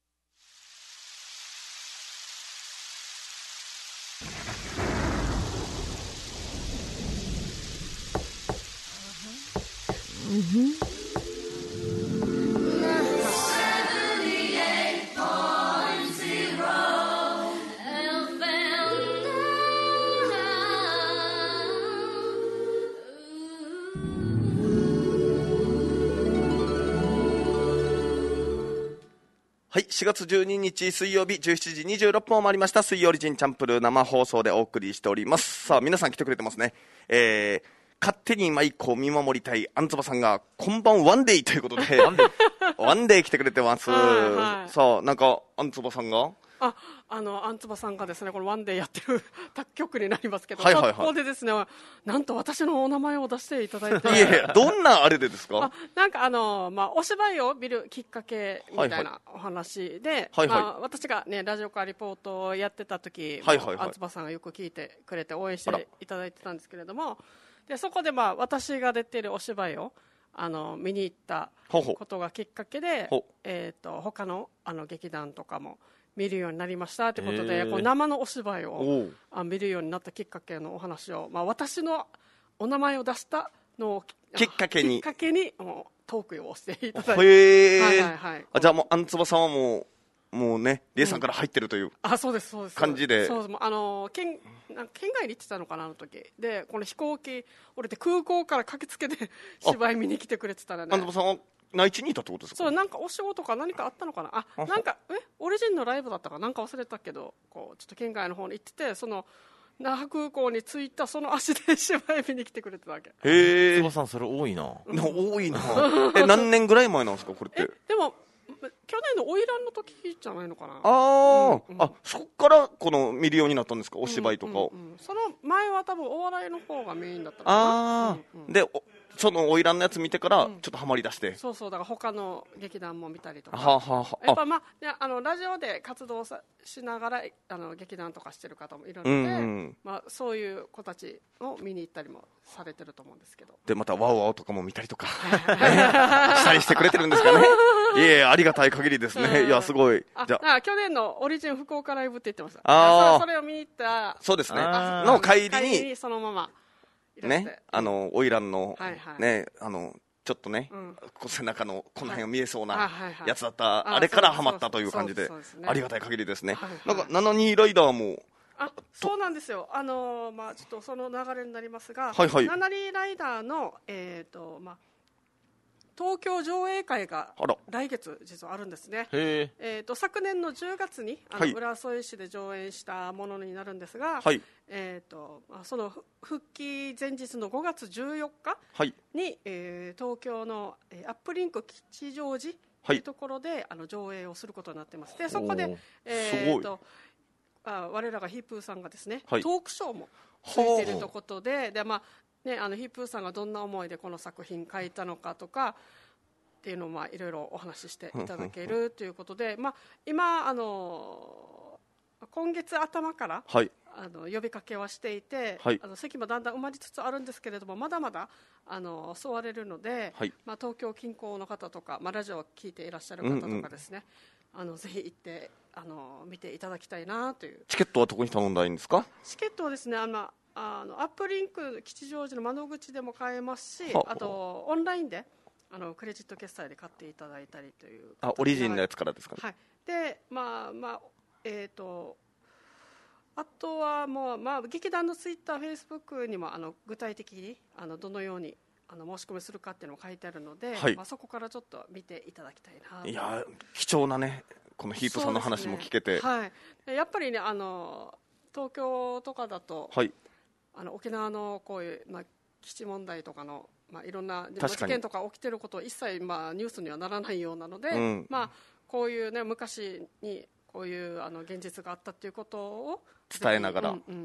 はい、しがつじゅうににち水曜日じゅうしちじにじゅうろっぷんを回りました水曜オリジンチャンプルー生放送でお送りしております。さあ、皆さん来てくれてますね。えー、勝手にマイクを見守りたいあんつばさんがこんばんワンデイということでワンデイ来てくれてます。 はいはい、 さあ、なんかあんつばさんがあ、あのあんつばさんがですね、これワンデーやってる卓曲になりますけど、 はいはいはい、 ここでですね、なんと私のお名前を出していただいて、 いやいや、どんなあれでですか？ あ、なんかあの、まあ、お芝居を見るきっかけみたいなお話で、 はいはい、 まあ、私がねラジオカーリポートをやってた時、はいはいはい、あんつばさんがよく聞いてくれて応援していただいてたんですけれども、でそこでまあ私が出ているお芝居をあの見に行ったことがきっかけで、ほうほう、えーと、他のあの劇団とかも見るようになりましたということで、こう生のお芝居をあ見るようになったきっかけのお話を、まあ、私のお名前を出したのをきっかけにきっかけにもうトークをしていただいて、 へー、 はいはいはい、 あ、じゃあもうあんつばさんはもうもうね、リエさんから入ってるという、うん、 あ、そうですそうです感じで、 そうです、あの県なん県外に行ってたのかな、あの時で、この飛行機降りて空港から駆けつけて芝居見に来てくれてたらね、 あんつばさんは内地にいたってことですか？ そう、なんかお仕事か何かあったのかな、あ、なんかえオリジンのライブだったかなんか忘れたけど、こうちょっと県外の方に行ってて、その那覇空港に着いたその足で芝居見に来てくれてたわけ。 へえ、つばさんそれ多いな、 うん、多いなえ、何年ぐらい前なんですかこれって？ え、でも去年の花魁の時じゃないのかな。 あー、うんうん、あ、そこからこの見るようになったんですか、お芝居とかを。 うんうんうん、その前は多分お笑いの方がメインだったのかな。あー、うんうん、でその花魁のやつ見てからちょっとハマりだして、うん、 そうそう、だから他の劇団も見たりとか、 はあはあ、 やっぱまあ、あのラジオで活動さしながらあの劇団とかしてる方もいるので、うんうん、まあ、そういう子たちを見に行ったりもされてると思うんですけど、 でまたワウワウとかも見たりとかしたりしてくれてるんですかね。いえ、ありがたい限りですね、うん、いやすごい。 じゃあ去年のオリジン福岡ライブって言ってました。 あそれを見に行った、 そうですね、の帰りにそのままね、あの花魁の、はいはい、ね、あのちょっとね、うん、背中のこの辺が見えそうなやつだった、はいはいはい、あれからハマったという感じで、ありがたい限りですね。はいはい、なんかななじゅうにライダーも、 あ、そうなんですよ、あのー、まあちょっとその流れになりますが、 はいはい、 ななじゅうにライダーの、えーとまあ、東京上映会が来月実はあるんですね。えー、と昨年のじゅうがつにあの、はい、浦添市で上演したものになるんですが、はい、えーとまあ、その復帰前日のごがつじゅうよっかに、はい、えー、東京の、えー、アップリンク吉祥寺というところで、はい、あの上映をすることになっています。でそこで、えー、とあ我らがヒープーさんがですね、はい、トークショーもついているということで、で、まあね、あのヒープーさんがどんな思いでこの作品書いたのかとかっていうのをまあいろいろお話ししていただけるということで、まあ、今あの今月頭から、はい、あの呼びかけはしていて、はい、あの席もだんだん埋まりつつあるんですけれども、まだまだあの座れるので、はい、まあ、東京近郊の方とか、まあ、ラジオを聞いていらっしゃる方とかですね、うんうん、あのぜひ行ってあの見ていただきたいなという。 チケットはどこに頼んだらいいんですか？ チケットはですね、あのあのアップリンク吉祥寺の窓口でも買えますし、はあ、あとオンラインであのクレジット決済で買っていただいたりという。 あ、オリジンのやつからですかね。 はい。で、まあまあえっ、ー、とあとはもうまあ劇団のツイッター、フェイスブックにもあの具体的にあのどのようにあの申し込みするかっていうのも書いてあるので、はい、まあそこからちょっと見ていただきたいな。 いや貴重なね、このヒープさんの話も聞けて、ね、 はい。やっぱりね、あの東京とかだと、はい、あの沖縄のこういう、まあ、基地問題とかの、まあ、いろんな事件とか起きてることを一切、まあ、ニュースにはならないようなので、うん、まあ、こういう、ね、昔にこういうあの現実があったということを伝えながら、 うんうん、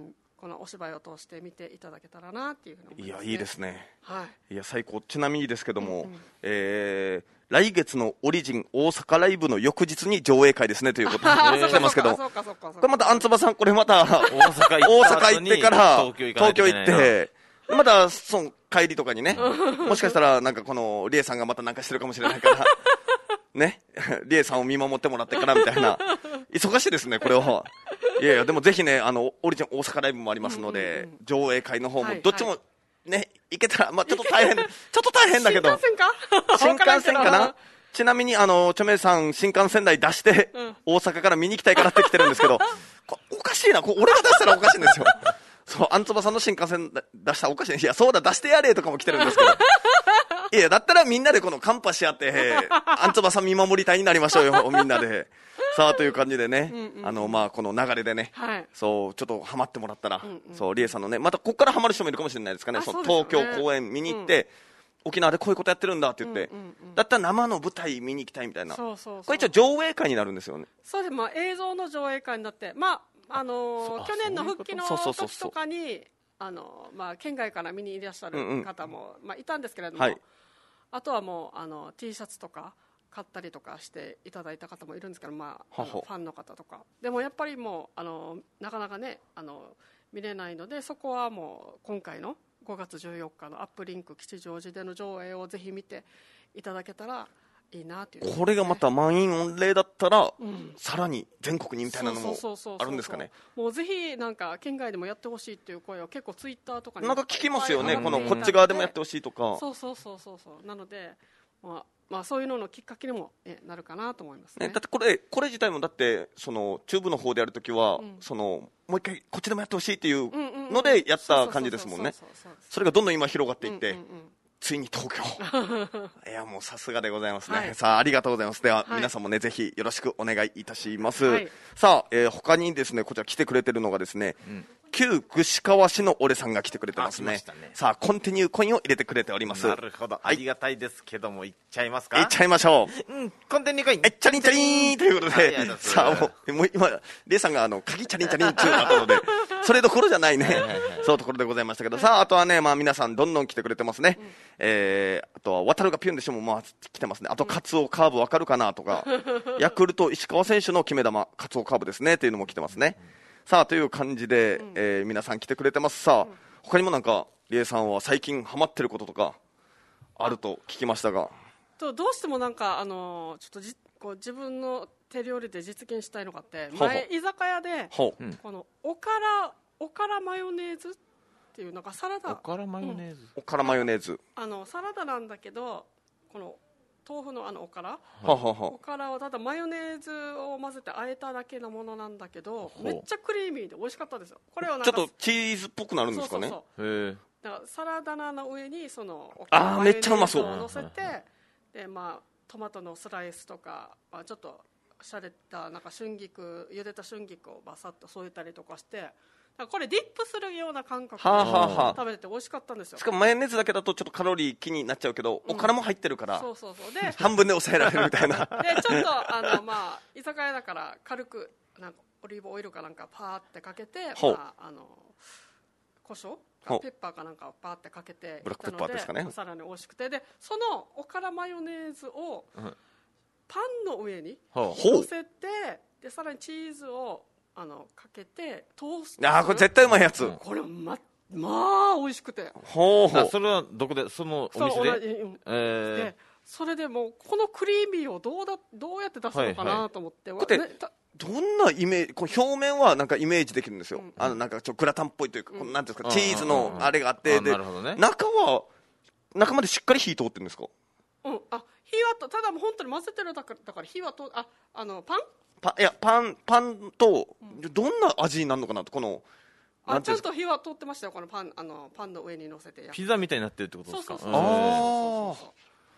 このお芝居を通して見ていただけたらなっていうふうに思います、ね、 いやいいですね、 はい、 いや最高。ちなみにですけども、 うんうん、 えー、来月のオリジン大阪ライブの翌日に上映会ですねということにしてますけど、これまたアンツバさん、これまた大阪行ってから東京行ってまたその帰りとかにねもしかしたらなんかこのリエさんがまたなんかしてるかもしれないからね、リエさんを見守ってもらってからみたいな忙しいですねこれは。いやいやでもぜひね、あのオリジン大阪ライブもありますので、うんうんうん、上映会の方もどっちもね、はいはい、行けたら、まあ、ちょっと大変ちょっと大変だけど新幹線か新幹線かな。ちなみにあのチョメさん新幹線代出して、うん、大阪から見に行きたいからって来てるんですけどおかしいな、こ俺が出したらおかしいんですよそう、アンツバさんの新幹線出したらおかしい。いやそうだ出してやれとかも来てるんですけどいやだったらみんなでこのカンパし合ってアンツバさん見守り隊になりましょうよみんなでさあという感じでね、うんうんうん、あのまあこの流れでね、はい、そうちょっとハマってもらったら、うんうん、そうリエさんのねまたここからハマる人もいるかもしれないですかね。その東京公演見に行って、うん、沖縄でこういうことやってるんだって言って、うんうんうん、だったら生の舞台見に行きたいみたいな。そうそうそう、これ一応上映会になるんですよね。 そうです、まあ、映像の上映会になって、まああのー、去年の復帰の時とかにあの、まあ、県外から見にいらっしゃる方も、うんうん、まあ、いたんですけれども、はい、あとはもうあの T シャツとか買ったりとかしていただいた方もいるんですけど、まあ、あのファンの方とかでもやっぱりもうあのなかなかねあの見れないので、そこはもう今回のごがつじゅうよっかのアップリンク吉祥寺での上映をぜひ見ていただけたらいいなという、ね、 これがまた満員御礼だったら、うん、さらに全国にみたいなのもあるんですかね。 もうぜひなんか県外でもやってほしいっていう声を結構ツイッターとかになんか聞きますよね、このこっち側でもやってほしいとか。 そうそうそうそうそうなので、まあまあ、そういうののきっかけにも、ね、なるかなと思いますね。 ね、だってこれこれ自体もだってそのチューブの方でやるときは、うん、そのもう一回こっちでもやってほしいっていうのでやった感じですもんね。それがどんどん今広がっていって、うんうんうん、ついに東京いやもうさすがでございますね、はい、さあありがとうございます。では、はい、皆さんもねぜひよろしくお願いいたします、はい、さあ、えー、他にですねこちら来てくれてるのがですね、うん、旧串川市の俺さんが来てくれてます ね, ねさあコンティニューコインを入れてくれております。 なるほど、はい、ありがたいですけどもいっちゃいますか。 いっちゃいましょう、 うん、コンティニューコインえチャリンチャリンということで、さあもうもう今レイさんがあの鍵チャリンチャリン中だったのでそれどころじゃないねそうところでございましたけど、さああとはね、まあ、皆さんどんどん来てくれてますね、うん、えー、あとは渡るがピュンでしょもまあ来てますね。あとカツオカーブわかるかなとかヤクルト石川選手の決め球カツオカーブですねっていうのも来てますね、うん、さあという感じで、うん、えー、皆さん来てくれてます。さあ、うん、他にもなんかリエさんは最近ハマってることとかあると聞きましたが。 とどうしてもなんかあのちょっとじこう自分の手料理で実現したいのがあって、前居酒屋でこのおからおからマヨネーズっていうなんかサラダ、 おからマヨネーズ、 うん、おからマヨネーズあのサラダなんだけどこの豆腐のあのおから、 はははおからをただマヨネーズを混ぜて和えただけのものなんだけどめっちゃクリーミーで美味しかったですよ。これをなんかちょっとチーズっぽくなるんですかね。 そうそうそう、へだからサラダ菜の上にそのおからマヨネーズを乗せて、でまあトマトのスライスとか、まあ、ちょっとしゃれたなんか春菊茹でた春菊をバサッと添えたりとかして、これディップするような感覚で食べてて美味しかったんですよ。 しかもマヨネーズだけだとちょっとカロリー気になっちゃうけど、うん、おからも入ってるからそうそうそうで半分で抑えられるみたいなでちょっとあの、まあ、居酒屋だから軽くなんかオリーブオイルかなんかパーってかけて、まあ、あの胡椒ペッパーかなんかをパーってかけてブラックペッパーですかね。 さらに美味しくて、でそのおからマヨネーズをパンの上に乗せて、でさらにチーズをあのかけてトースト。 ああこれ絶対うまいやつ、 これままあ美味しくて。 ほうほう。それはどこでそのお店で、 うん、えー、でそれでもうこのクリーミーをどうだどうやって出すのかなと思って、はいはい、 どんなイメージ、こう表面はなんかイメージできるんですよ、うん、あのなんかちょっとグラタンっぽいというか、うん、なんていうんですか、チーズのあれがあって、で、ね、中は中までしっかり火通ってるんですか。 うん、あ火はとただもう本当に混ぜてるだからだから火はとああのパンパいやパンパンとどんな味になるのかなと、このあちゃんと火は通ってましたよ、このパンあのパンの上に乗せて。 ピザみたいになってるってことですか。 そうそうそうそうそうそう。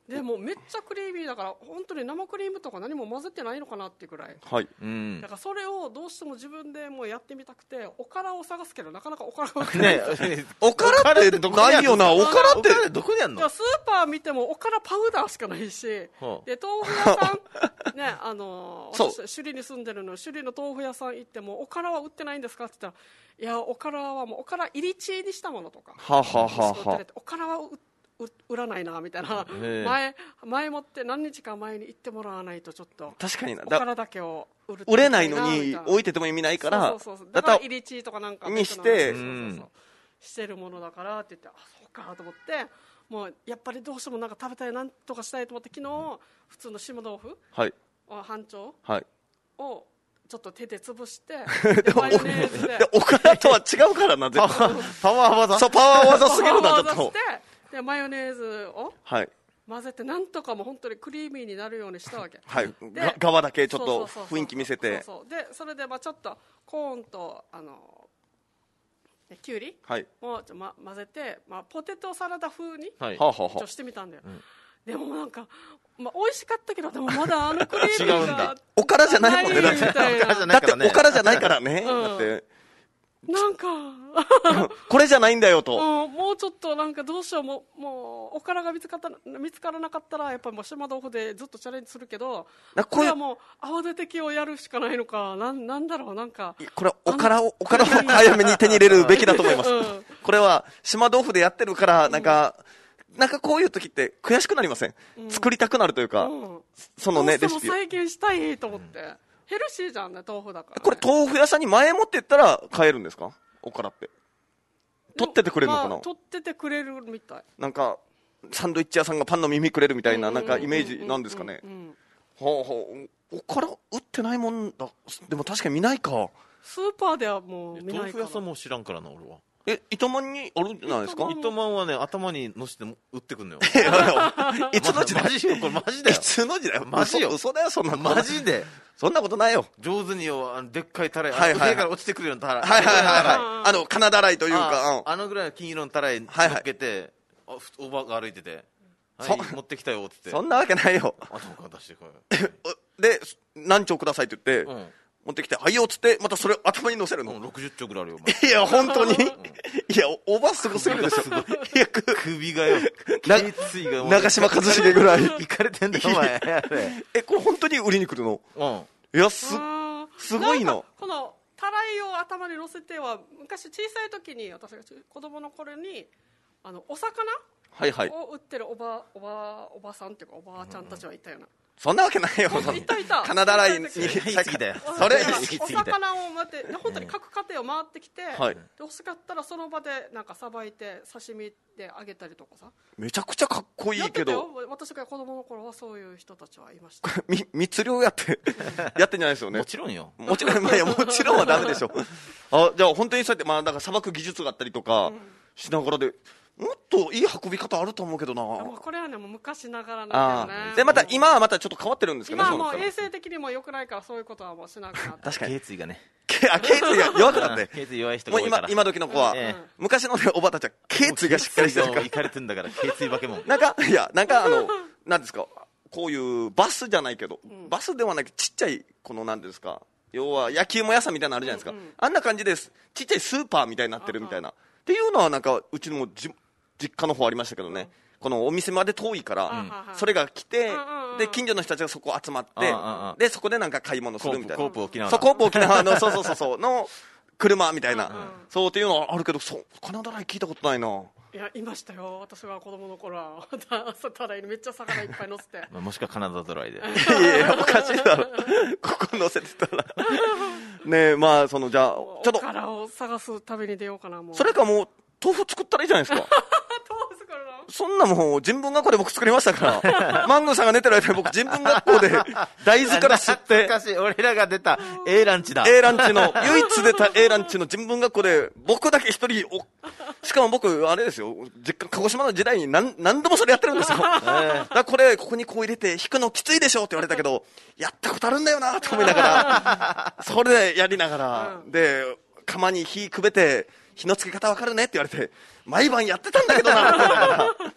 でもめっちゃクリーミーだから本当に生クリームとか何も混ぜてないのかなっていうくらい、 はい、 うん、 だからそれをどうしても自分でもうやってみたくておからを探すけどなかなかおからが売ってない、 ね、 おからってないよな。おからってどこにあるの？ スーパー見てもおからパウダーしかないし、で豆腐屋さんね、あの私首里に住んでるの首里の豆腐屋さん行ってもおからは売ってないんですかって言ったら、いやおからはもうおから入りチーにしたものとか、 ははははおからは売売らないなみたいな、前前もって何日か前に行ってもらわないとちょっと確かにな、 おからだけを売る売れないのに置いてても意味ないから、 そうそうそう、だから入りチーとかなんかにしてそうそうそうしてるものだからって言って、あそうかと思って、もうやっぱりどうしてもなんか食べたい、なんとかしたいと思って、昨日普通の霜豆腐、 はい、 半丁はいをちょっと手で潰してでマヨネーズでおからとは違うからな、絶対パワー技、 そうパワー技すぎるな、ちょっとでマヨネーズを混ぜてなんとかも本当にクリーミーになるようにしたわけ、 はい、側だけちょっと雰囲気見せて、 そうそうでそれでまあちょっとコーンとあのきゅうりをちょ、ま、混ぜて、まあ、ポテトサラダ風にちょしてみたんだよ、うん、でもなんか、まあ、美味しかったけど、でもまだあのクリーミーがおからじゃないもんね、だっておからじゃないからね、 うん、 だってなんかこれじゃないんだよと、 うん、もうちょっとなんかどうしよう、もう、もうおからが見つかった見つからなかったらやっぱりもう島豆腐でずっとチャレンジするけど、これはもう泡立て器をやるしかないのか、なん、なんだろう、なんかこれはおからをおからを早めに手に入れるべきだと思います、うん、これは島豆腐でやってるからなんか、うん、なんかこういう時って悔しくなりません、うん、作りたくなるというか、うん、そのねレシピを再現したいと思って、うん、ヘルシーじゃんね、豆腐だから、ね、 これ豆腐屋さんに前もって言ったら買えるんですか、おからって取っててくれるのかな、 まあ、取っててくれるみたい、 なんかサンドイッチ屋さんがパンの耳くれるみたいな、なんかイメージなんですかね。ほうほう、おから売ってないもんだ。でも確かに見ないか、 スーパーではもう見ないかな。 豆腐屋さんも知らんからな、俺は。 え、糸満にあるんじゃないですか。 糸満はね、頭に乗せて売ってくんのよ。 いつの時代、 マジよ、これマジだよ。 いつの時代、 マジよ、 嘘だよ、そんなマジでそんなことないよ。 上手によ、あのでっかいタライ、 はいはいはい、 上から落ちてくるようなタライ、 はいはいはいはい、あの金だらいというか、 あ, あのぐらいの金色のタライ乗っけて、はいはい、おばが歩いてて、はい、持ってきたよってって、 そんなわけないよ。 あとから出してこいで、何丁くださいって言って、うん、持ってきて、はいよっつって、またそれを頭に乗せるの。 うん、ろくじゅっちょぐらいあるよ。 いや、本当に、うん、いや、おばすごすぎるでしょ。いや、 首がよ、頸椎が長嶋一茂ぐらい。 いかれてんだよ、お前。 え、これ本当に売りに来るの？うん。いや、す、すごいの。 この、たらいを頭に乗せては、昔小さい時に、私が子供の頃に、あの、お魚はいはい。 を売ってるおば、おば、おばさんっていうか、おばあちゃんたちはいたような。 そんなわけないよ。 いたいた。 金だらいに、 言い過ぎだよ。 それ、 お魚を待って、本当に各家庭を回ってきて、はい、で欲しかったらその場でなんかさばいて刺身であげたりとかさ。 めちゃくちゃかっこいいけど。 私が子供の頃はそういう人たちはいました。 み密漁やってやってんじゃないですよね。 もちろんよ。 もちろん、まあ、いやもちろんはダメでしょ。あ、じゃあ本当にそうやってまあなんかさばく技術があったりとかしながらで。もっといい運び方あると思うけどな。 これはね、もう昔ながらなんだよね。 で、また今はまたちょっと変わってるんですけど、 今はもう衛生的にも良くないからそういうことはもうしなくなって。 確かに。頸椎がね。 あ、頸椎が弱くなって。 頸椎弱い人が多いから。 もう今、今時の子は、ええ、昔の、ね、おばたちは頸椎がしっかりしてるから。 いかれてんだから、頸椎化け物。 なんか、いや、なんかあの、なんですか、こういうバスじゃないけど、うん、バスではなくちっちゃい、このなんですか、要は焼き芋屋さんみたいなのあるじゃないですか。うんうん、あんな感じです。ちっちゃいスーパーみたいになってるみたいな。っていうのはなんか、うちのじ実家の方ありましたけどね、うん、このお店まで遠いから、うん、それが来て、うん、で近所の人たちがそこ集まって、うん、でそこでなんか買い物するみたいな、 コープ沖縄、 そう、コープ沖縄のそうそうそうそうの車みたいな、うん、そうっていうのはあるけど、そう金だらい聞いたことないな。 いや、いましたよ、私が子供の頃はたらいにめっちゃ魚いっぱい乗せてもしくはカナダドライでいやいや、おかしいだろここ乗せてたらねえ、まあそのじゃあちょっとおからを探す旅に出ようかな。もうそれかもう豆腐作ったらいいじゃないですかそんなもん人文学校で僕作りましたからマンゴーさんが寝てる間に僕人文学校で大豆から吸って懐かしい、俺らが出た A ランチだ A ランチの唯一出た A ランチの人文学校で僕だけ一人おしかも僕あれですよ、実家鹿児島の時代に何何度もそれやってるんですよ、えー、だからこれここにこう入れて引くのきついでしょって言われたけどやったことあるんだよなと思いながらそれでやりながらで釜に火くべて火のつけ方わかるねって言われて毎晩やってたんだけどな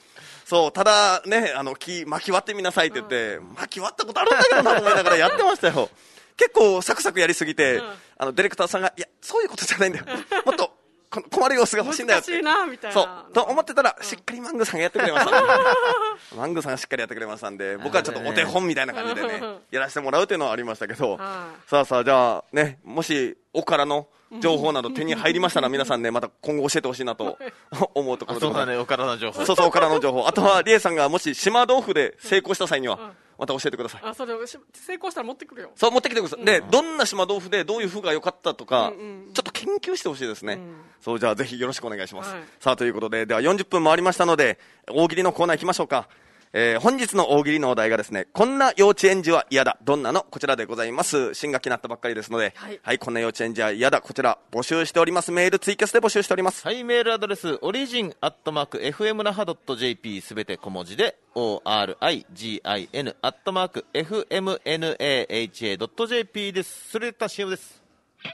そう、ただね、あの、木、巻き割ってみなさいって言って、うん、巻き割ったことあるんだけどなと思いながらやってましたよ。結構サクサクやりすぎて、うん、あの、ディレクターさんが、いや、そういうことじゃないんだよ。もっと、困る様子が欲しいんだよって。 難しいな、みたいな。 そう。と思ってたら、しっかりマングさんがやってくれました、ね。マングさんがしっかりやってくれましたんで、僕はちょっとお手本みたいな感じでね、やらせてもらうというのはありましたけど、さあさあ、じゃあね、もし、おからの情報など手に入りましたら、皆さんね、また今後教えてほしいなと思うところで。 そうだね、おからの情報。 そうそう、おからの情報。あとは、リエさんがもし島豆腐で成功した際には、また教えてください。 あ、それ成功したら持ってくるよ。 そう、持ってきてください。うん、で、どんな島豆腐でどういう風が良かったとか、うんうん、ちょっと研究してほしいですね。うん、そう、じゃあぜひよろしくお願いします。はい、さあ、ということで、ではよんじゅっぷん回りましたので、大喜利のコーナー行きましょうか。えー、本日の大喜利のお題がですね、こんな幼稚園児は嫌だ、どんなの、こちらでございます。新学期になったばっかりですので、はい、はい、こんな幼稚園児は嫌だ、こちら募集しております。メールツイキャスで募集しております。 はい、メールアドレス、オリジンアットマーク エフエム那覇 ドット ジェーピー すべて小文字で、オーアールアイジーアイエヌ アットマーク エフエムエヌエーエイチエー ドット ジェーピー です。それでは シーエム です。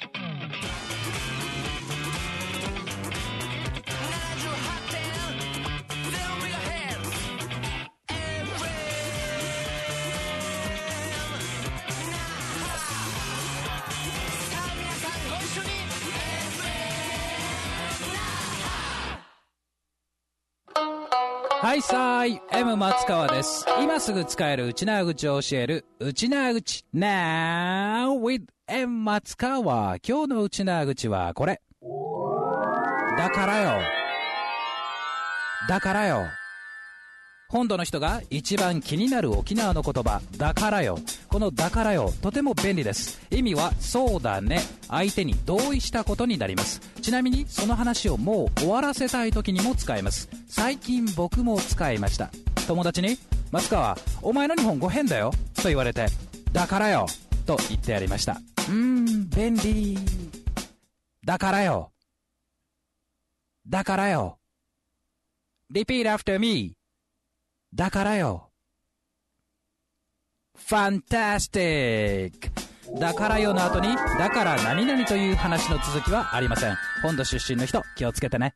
はいさーい M 松川です。今すぐ使える内縄口を教える内縄口 Now with M 松川。今日の内縄口はこれ。だからよだからよ。本土の人が一番気になる沖縄の言葉、だからよ。このだからよ、とても便利です。意味はそうだね、相手に同意したことになります。ちなみにその話をもう終わらせたい時にも使えます。最近僕も使いました。友達に、松川お前の日本語変だよと言われて、だからよと言ってやりました。うーん、便利。だからよだからよ。 Repeat after me。だからよ。ファンタスティック。だからよの後にだから何々という話の続きはありません。本土出身の人気をつけてね。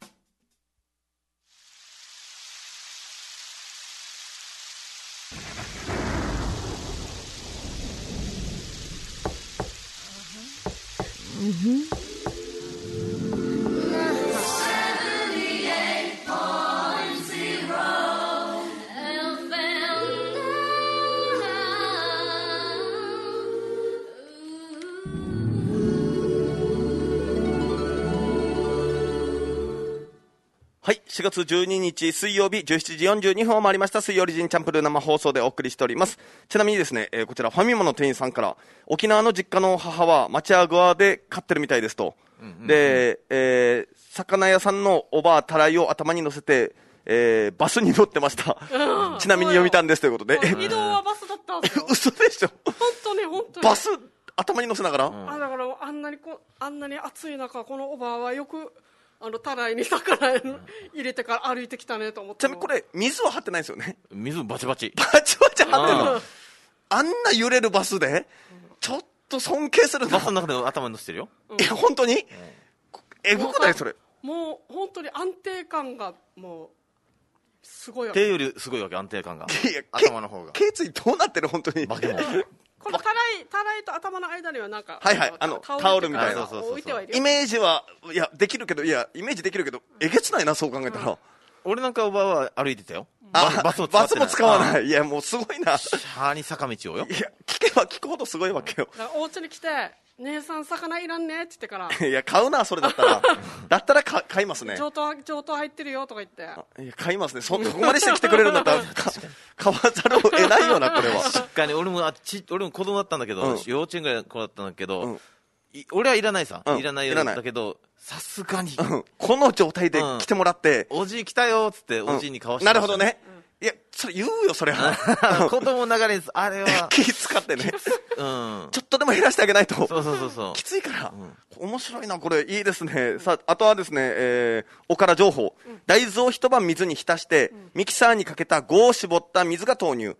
はい。しがつじゅうににち水曜日じゅうしちじよんじゅうにふんを回りました水曜リジンチャンプルー生放送でお送りしております。ちなみにですね、えー、こちらファミマの店員さんから、沖縄の実家の母は町屋側で飼ってるみたいですと。うんうんうん、で、えー、魚屋さんのおばあたらいを頭に乗せて、えー、バスに乗ってました。うん、ちなみに読みたんですということで。 移動はバスだったんですよ。 嘘でしょ。 本当に本当に。 バス頭に乗せながら、うん、 あ、だからあんなにこあんなに暑い中、このおばあはよくあのたらいに魚入れてから歩いてきたねと思って。 ちなみにこれ水は張ってないですよね。 水バチバチバチバチ張ってるの。あんな揺れるバスでちょっと尊敬するな。 バスの中で頭に乗せてるよ。 いや本当に、うん、えぐくないそれ。 もう本当に安定感がもうすごいわ。 手よりすごいわけ、安定感が。いや頭の方が。 頸椎どうなってる本当に。 バケモンこのたらい、たらいと頭の間にはなんか、 はいはい、あの、タオルみたいな。 置いてはいるよ。 イメージは、いや、できるけど、いや、イメージできるけど、えげつないな、そう考えたら。うん、 俺なんかおばは歩いてたよ。 あ、バスも使わない。バスも使わない。いや、もうすごいな。 シャーに坂道をよ。 いや、聞けば聞くほどすごいわけよ。 だからお家に来て、姉さん魚いらんねって言ってから。 いや、買うな、それだったら。だったらか買いますね。 上等、上等入ってるよとか言って。 いや、買いますね。そ、そこまでして来てくれるんだったら、買わざるを得ないよな、これは。 確かに、俺も、あち、俺も子供だったんだけど、うん、幼稚園ぐらいの子だったんだけど、うん、い俺はいらないさ。うん、いらないようだけど、さすがに、 うん。この状態で来てもらって。 うん、おじい来たよ、つって、おじいに買わして、 なるほどね。いや、それ言うよ、それは。 子供の流れです。あれは。 気使ってね。うん。ちょっとでも減らしてあげないと。 そうそうそうそう。 きついから。うん、面白いな、これ。いいですね。さあ、あとはですね、えー、おから情報。うん、大豆を一晩水に浸して、うん、ミキサーにかけたごを絞った水が投入。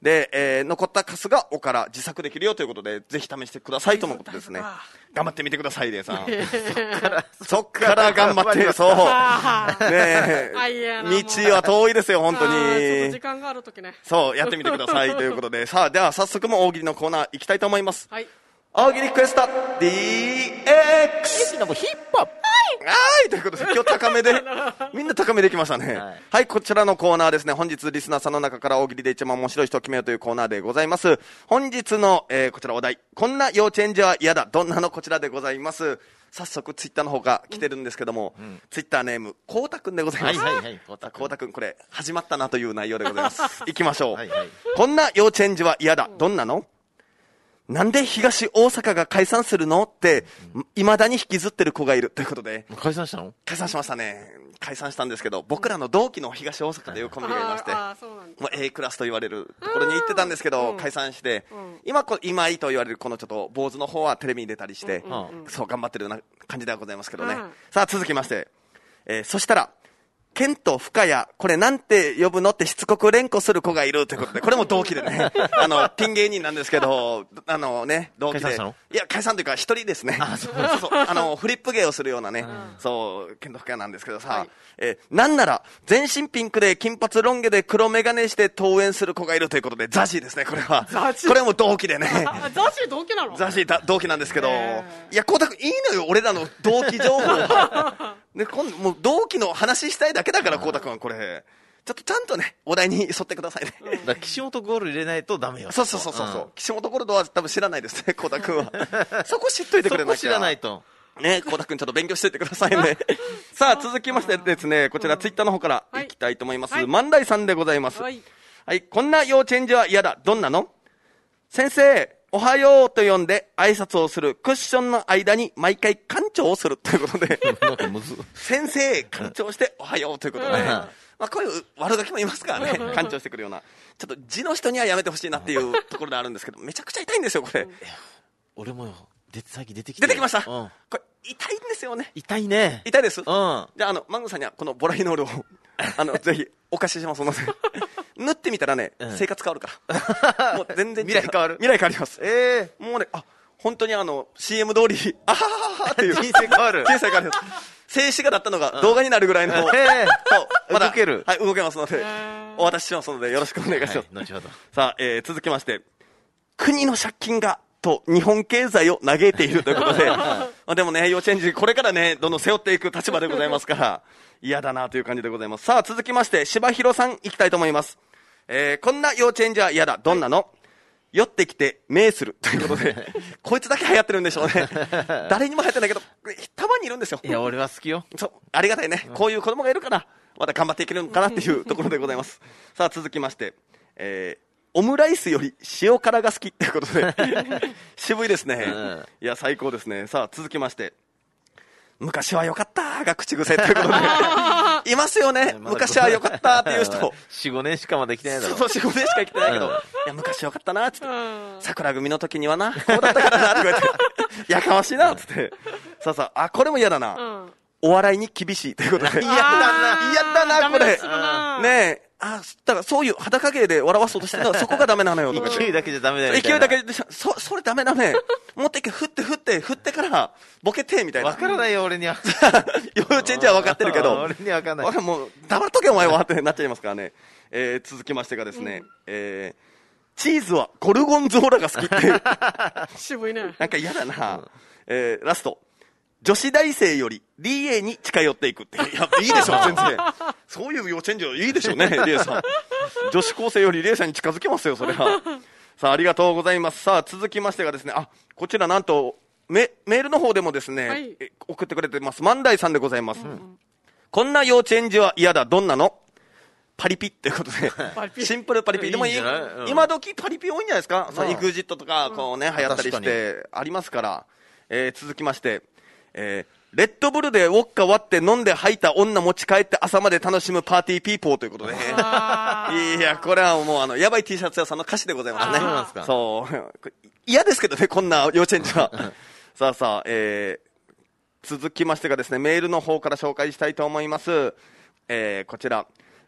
で、えー、残ったカスがおから自作できるよということで、ぜひ試してくださいとのことですね。頑張ってみてください、レイさん。そっから頑張って、そう。ねえ、道は遠いですよ、本当に。 時間があるときね。 そう、やってみてくださいということで、さあ、では早速も大喜利のコーナー行きたいと思います。 はい。 大喜利クエスト ディーエックスのヒップホップはいということで今日高めでみんな高めできましたね、はい、はい、こちらのコーナーですね。本日リスナーさんの中から大喜利で一番面白い人を決めようというコーナーでございます。本日の、えー、こちらお題、こんな幼稚園児は嫌だどんなの、こちらでございます。早速ツイッターの方が来てるんですけども、うん、ツイッターネームこうたくんでございます。はいはいはい、こうたくん、これ始まったなという内容でございます。いきましょう。はい、はい、こんな幼稚園児は嫌だどんなの。なんで東大阪が解散するのって、いまだに引きずってる子がいるということで。 解散したの？ 解散しましたね。解散したんですけど、僕らの同期の東大阪というコンビがいまして、もう A クラスと言われるところに行ってたんですけど、解散して、今こ、今井と言われるこのちょっと坊主の方はテレビに出たりして、そう頑張ってるような感じではございますけどね。さあ続きまして、えー、そしたら、ケント深谷、これなんて呼ぶのってしつこく連呼する子がいるということで、これも同期でね、あの、ピン芸人なんですけど、あのね、同期で。解散したの？いや、解散というか一人ですね。あ、そうそうそう。あの、フリップ芸をするようなね、うん、そう、ケント深谷なんですけどさ、はい、えー、なんなら、全身ピンクで金髪ロン毛で黒メガネして登園する子がいるということで、ザジーですね、これは。ザジー？これも同期でね。 ザジー同期なの？ ザジー同期なんですけど、いや、こうたくんいいのよ、俺らの同期情報は。で、今度、もう同期の話したいだけだから、こうたくんはこれ。ちょっとちゃんとね、お題に沿ってくださいね。 だから岸本ゴール入れないとダメよ。 そうそうそうそう。うん、岸本ゴールドは多分知らないですね、こうたくんは。そこ知っといてくれなきゃ。 そこ知らないと。 ね、こうたくんちょっと勉強しておいてくださいね。さあ、続きましてですね、こちらツイッターの方からいきたいと思います。はい、万代さんでございます。はい、はい、こんな幼稚園児は嫌だ。どんなの？先生、おはようと呼んで挨拶をするクッションの間に毎回館長をするということで先生館長しておはようということで、ね、まあ、こういう悪ガキもいますからね、館長してくるような。ちょっと字の人にはやめてほしいなっていうところであるんですけど、めちゃくちゃ痛いんですよこれ。 俺も出て最近出てきて出てきました、うん、これ痛いんですよね。 痛いね。 痛いです、うん、じゃあ、あのマンゴさんにはこのボラヒノールをあのぜひお貸ししますので塗ってみたらね、うん、生活変わるからもう全然未来変わる。 未来変わります。ええー、もうね、あ、本当にあの シーエム 通りあはははっていう人生変わる。 人生変わる。静止画だったのが動画になるぐらいの、うん、そうまだ動ける。 はい、動けますのでお渡ししますのでよろしくお願いします、はい、 後ほど。 さあ、えー、続きまして、国の借金がと日本経済を嘆いているということでまあでもね、幼稚園児これからねどんどん背負っていく立場でございますから嫌だなという感じでございます。さあ続きまして柴弘さんいきたいと思います。えー、こんな幼稚園児は嫌だどんなの、はい、寄ってきて名するということでこいつだけ流行ってるんでしょうね。誰にも流行ってないけどたまにいるんですよ。 いや俺は好きよ。 そう、ありがたいね、うん、こういう子供がいるからまだ頑張っていけるのかなっていうところでございますさあ続きまして、えーオムライスより塩辛が好きっていうことで渋いですね、うん、いや最高ですね。さあ続きまして、昔は良かったが口癖ということでいますよね、昔は良かったっていう人 よん、ごねんしかまだ来てないだろ。 そうそう、よん、ごねんしか来てないけど、うん、いや昔良かったなっつって、うん、桜組の時にはなこうだったからなって言われてやかましいなっつってさあさあ、あこれも嫌だな、うん、お笑いに厳しいということで嫌だな嫌だなこれねえ。あ、だからそういう裸芸で笑わそうとしてるのはそこがダメなのよとか勢いだけじゃダメだよ。 勢いだけでそそれダメだね。持っていけ、振って振って振ってからボケてみたいな。 分からないよ俺には。 幼稚園児は分かってるけど俺には分かんない。 俺もう黙っとけお前はってなっちゃいますからね。えー、続きましてがですね、うん、えー、チーズはゴルゴンゾーラが好きっていう渋いね。 なんか嫌だな、うん、えー、ラスト、女子大生より ディーエー に近寄っていくって。いや、いいでしょ先生。そういう幼稚園児はいいでしょうねリエさん。女子高生よりリエさんに近づきますよそれは。さあありがとうございます。さあ続きましてがですね、あ、こちらなんと メ, メールの方でもですね、はい、送ってくれてます万代さんでございます、うん、こんな幼稚園児は嫌だどんなの、パリピっていうことでシンプルパリピでもいい、うん、今時パリピ多いんじゃないですか、まあ、エグジットとかこうね、うん、流行ったりしてありますから、えー、続きまして、えーレッドブルでウォッカ割って飲んで吐いた女持ち帰って朝まで楽しむパーティーピーポーということで、いやこれはもうあのやばい T シャツ屋さんの歌詞でございますね。そうなんですか。そう嫌ですけどねこんな幼稚園児はさあさあ、えー、続きましてがですねメールの方から紹介したいと思います。えー、こちら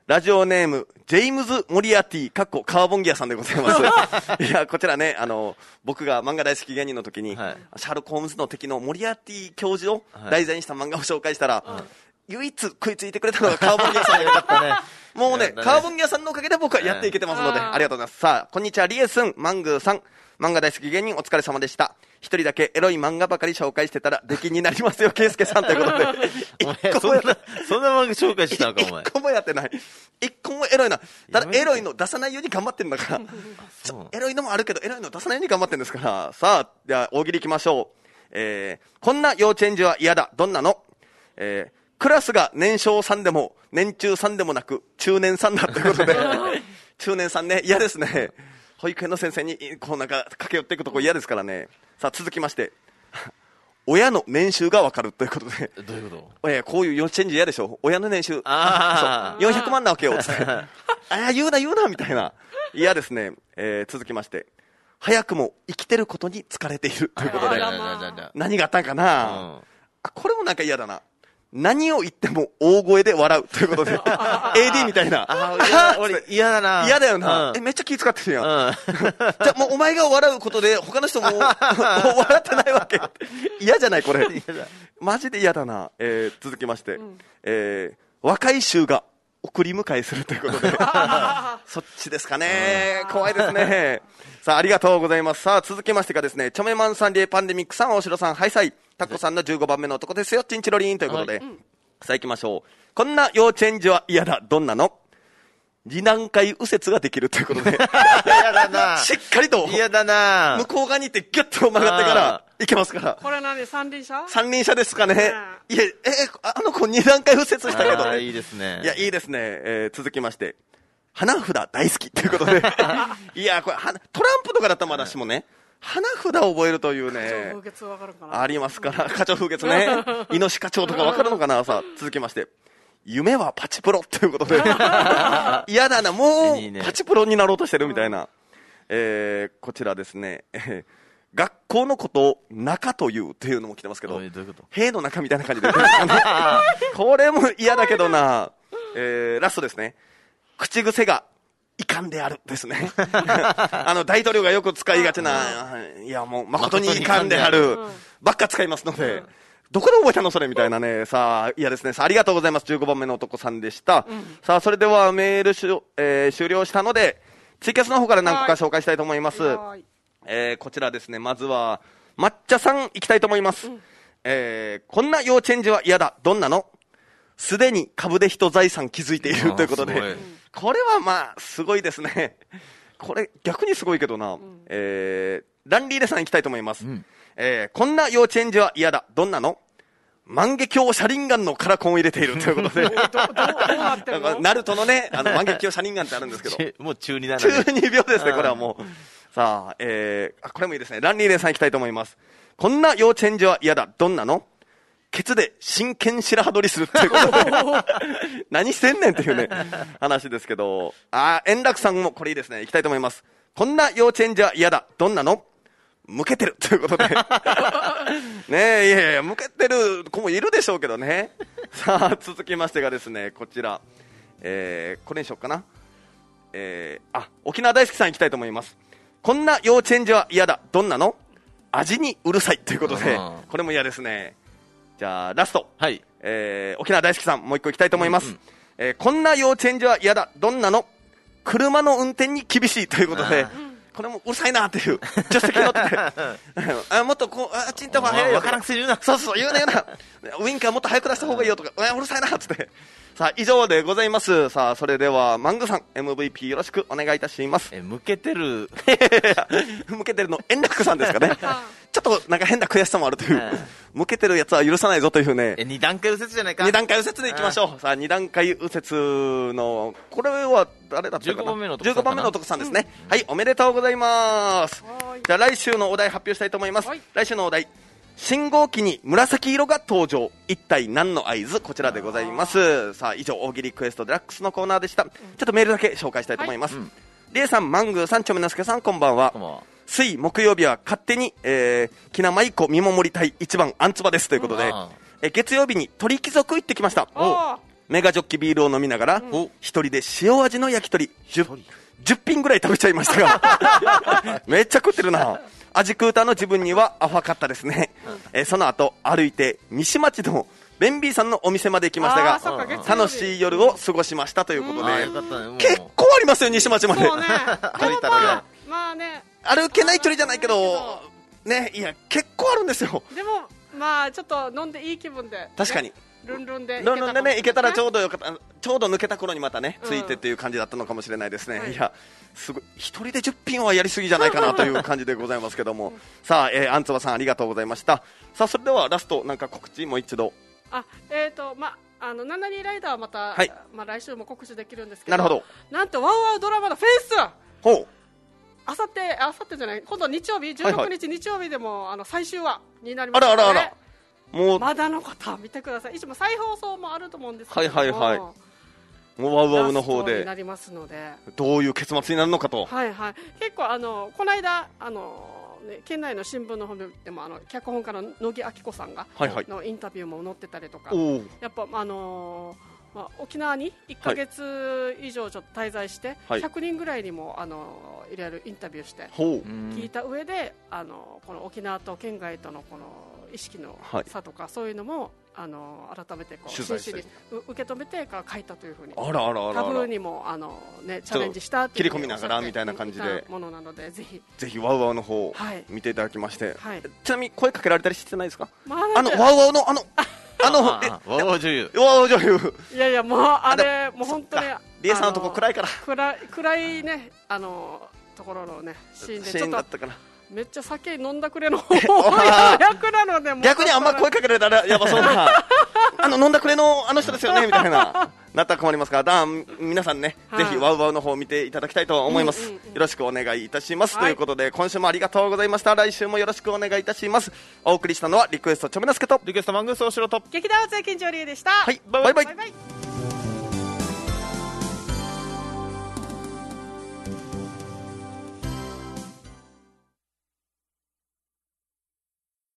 ラジオネーム、ジェームズ・モリアティ、かっこカーボンギアさんでございます。いや、こちらね、あの、僕が漫画大好き芸人の時に、はい、シャーロック・ホームズの敵のモリアティ教授を題材にした漫画を紹介したら、はい、唯一食いついてくれたのがカーボンギアさんでよかったね。もうね、カーボンギアさんのおかげで僕はやっていけてますので、ありがとうございます。さあ、こんにちは、リエスン、マングーさん。漫画大好き芸人お疲れ様でした。一人だけエロい漫画ばかり紹介してたら出禁になりますよ、ケイスケさんということで。 一個もそんな、そんな漫画紹介したのか、お前。 一個もやってない。一個もエロいな。ただエロいの出さないように頑張ってるんだから。エロいのもあるけど、エロいの出さないように頑張ってるんですから。さあ、では大喜利行きましょう。えー、こんな幼稚園児は嫌だ。どんなの？えー、クラスが年少さんでも、年中さんでもなく、中年さんだということで。中年さんね、嫌ですね。保育園の先生にこうなんか駆け寄っていくとこ嫌ですからね。さあ続きまして親の年収が分かるということで。 どういうこと？ えー、こういう幼稚園児嫌でしょ。親の年収あそうよんひゃくまんなわけよつってああ言うな言うなみたいな嫌ですね。えー、続きまして早くも生きてることに疲れているということで何があったんかな、うん、あこれもなんか嫌だな。何を言っても大声で笑うということでエーディー みたいなあ俺嫌だな嫌だよな、うん、えめっちゃ気遣ってるやん、うん、じゃあもうお前が笑うことで他の人も笑ってないわけ嫌じゃないこれマジで嫌だな、えー、続きまして、うんえー、若い衆が送り迎えするということでそっちですかね怖いですねさあありがとうございます。さあ続きましてがですねチョメマンさんリエパンデミックさん大城さんハイサイタコさんのじゅうごばんめの男ですよチンチロリンということで、はい、さあ行きましょう。こんな幼稚園児は嫌だ。どんなの？二段階右折ができるということで嫌だなしっかりと嫌だな向こう側に行ってギュッと曲がってから行けますから。 これ何三輪車三輪車ですかね、うん、いやえあの子二段階右折したけどあいいですね。 いやいいですね、えー、続きまして花札大好きということでいやこれトランプとかだったらまだしもね花札を覚えるというね課長風月わかるかなありますから課長風月ねイノシ課長とかわかるのかな。さあ続きまして夢はパチプロということで嫌だなもういい、ね、パチプロになろうとしてるみたいな、うんえー、こちらですね学校のことを中というというのも来てますけど塀の中みたいな感じでこれも嫌だけどな、えー、ラストですね口癖が遺憾であるですねあの大統領がよく使いがちないやもう誠に遺憾であるばっか使いますので、うん、どこで覚えたのそれみたいなね。さあ嫌ですね。さあありがとうございます。じゅうごばんめの男さんでした、うん、さあそれではメールし、えー、終了したのでツイキャスの方から何個か紹介したいと思います。えー、こちらですねまずは抹茶さん行きたいと思います、うんえー、こんな幼稚園児は嫌だ。どんなの？すでに株で人財産築いているということでこれはまあすごいですね。これ逆にすごいけどな、うんえー、ランリーレさん行きたいと思います、うんえー、こんな幼稚園児は嫌だ。どんなの？万華鏡車輪ガンのカラコンを入れているということでナルトのねあの万華鏡車輪ガンってあるんですけどもう中二だな、 ね、中二病ですねこれはもうさあ、えー、あこれもいいですね。ランリーレさん行きたいと思います。こんな幼稚園児は嫌だ。どんなの？ケツで真剣白羽取りするっていうことで何してんねんっていうね話ですけどあ円楽さんもこれいいですね行きたいと思います。こんな幼稚園児は嫌だ。どんなの？向けてるということでねえいやいや向けてる子もいるでしょうけどねさあ続きましてがですねこちら、えー、これにしようかな、えー、あ沖縄大好きさん行きたいと思います。こんな幼稚園児は嫌だ。どんなの？味にうるさいということでこれも嫌ですね。じゃあラスト、はいえー、沖縄大好きさんもう一個行きたいと思います、うんうんえー、こんな幼稚園児は嫌だ。どんなの？車の運転に厳しいということでこれもうるさいなっていう助手席乗っててあもっとこうあっちに行った方が早いよ分からなくて言うなそうそう言うな言うなウインカーもっと早く出した方がいいよとかうるさいなっつってさあ以上でございます。さあそれではマングさん エムブイピー よろしくお願いいたします。 え向けてる向けてるの円楽さんですかねちょっとなんか変な悔しさもあるという向けてるやつは許さないぞというね。 え二段階右折じゃないか。 二段階右折でいきましょう。さあ二段階右折のこれは誰だったかな。じゅうごばんめの男さんじゅうごばんめの男さんですね、うん、はいおめでとうございます。じゃあ来週のお題発表したいと思います。来週のお題信号機に紫色が登場一体何の合図。こちらでございます。さあ以上大喜利クエストデラックスのコーナーでした。ちょっとメールだけ紹介したいと思います、はいうん、リエさんマングーさんチョメナスケさんこんばんは。水木曜日は勝手に、えー、きなまいこ見守りたい一番アンツバですということで、え月曜日に鳥貴族行ってきました。 メガジョッキビールを飲みながら、うん、一人で塩味の焼き鳥 10, じゅっぴんぐらい食べちゃいましたがめっちゃ食ってるな。味食うたの自分にはアファかったですね、うん、えー、その後歩いて西町のベンビーさんのお店まで行きましたが、楽しい夜を過ごしましたということで、うん、結構ありますよ西町まで。 そうね歩いたらね、まあね、 歩けない距離じゃないけどね、いや結構あるんですよ。 でもまあちょっと飲んでいい気分で、ね、 確かにルンルンでルンルンでね行けたらちょうどよかった。ちょうど抜けた頃にまたねついてっていう感じだったのかもしれないですね、うん、いやすごい一人でじゅっぴんはやりすぎじゃないかなという感じでございますけどもさあ、えー、アンツバさんありがとうございました。さあそれではラストなんか告知もう一度。 あえーとまあのナナリーライダーはまた、はい、まあ、来週も告知できるんですけど、 なるほど、 なんとワウワウドラマのフェイス、 ほう、 あさってあさってじゃない今度日曜日じゅうろくにち日曜日でも、はいはい、あの最終話になりますので、 あらあらあら、もうまだのこと見てください。一応再放送もあると思うんですけども、 はいはいはい、もうワウワウの方でになりますので、 どういう結末になるのかと。 はいはい、結構あのこの間あのね、県内の新聞の方でもあの脚本家の野木明子さんが、はいはい、のインタビューも載ってたりとか、やっぱあのーまあ、沖縄にいっかげつ以上ちょっと滞在して、はい、ひゃくにんぐらいにもあのいろいろインタビューして聞いた上で、あのこの沖縄と県外とのこの意識の差とか、はい、そういうのもあの改めてこう真摯に受け止めてから書いたというふうに、 あらあらあらあら、 タブーにもあの、ね、チャレンジしたっていう切り込みながらみたいな感じでものなので、ぜひぜひワウワウの方を見ていただきまして、はい、ちなみに声かけられたりしてないですか、 まあ、 あのワウワウのあのあのワウワウ女優、 ワウワウ女優、 いやいやもうあれもう本当にリエさんのとこ暗いから暗い暗いねあのところのねシーンでちょっとめっちゃ酒飲んだくれの役なので、 逆にあんま声かけられたらやばそうなあの飲んだくれのあの人ですよねみたいななったら困りますから、だ皆さんね、はい、ぜひワウワウの方を見ていただきたいと思います、うんうんうん、よろしくお願いいたします、はい、ということで今週もありがとうございました。来週もよろしくお願いいたします。お送りしたのはリクエストチョメナスケとリクエストマングースおしろと劇団津金城理恵でした。 はい、バイバイ、バイバイ。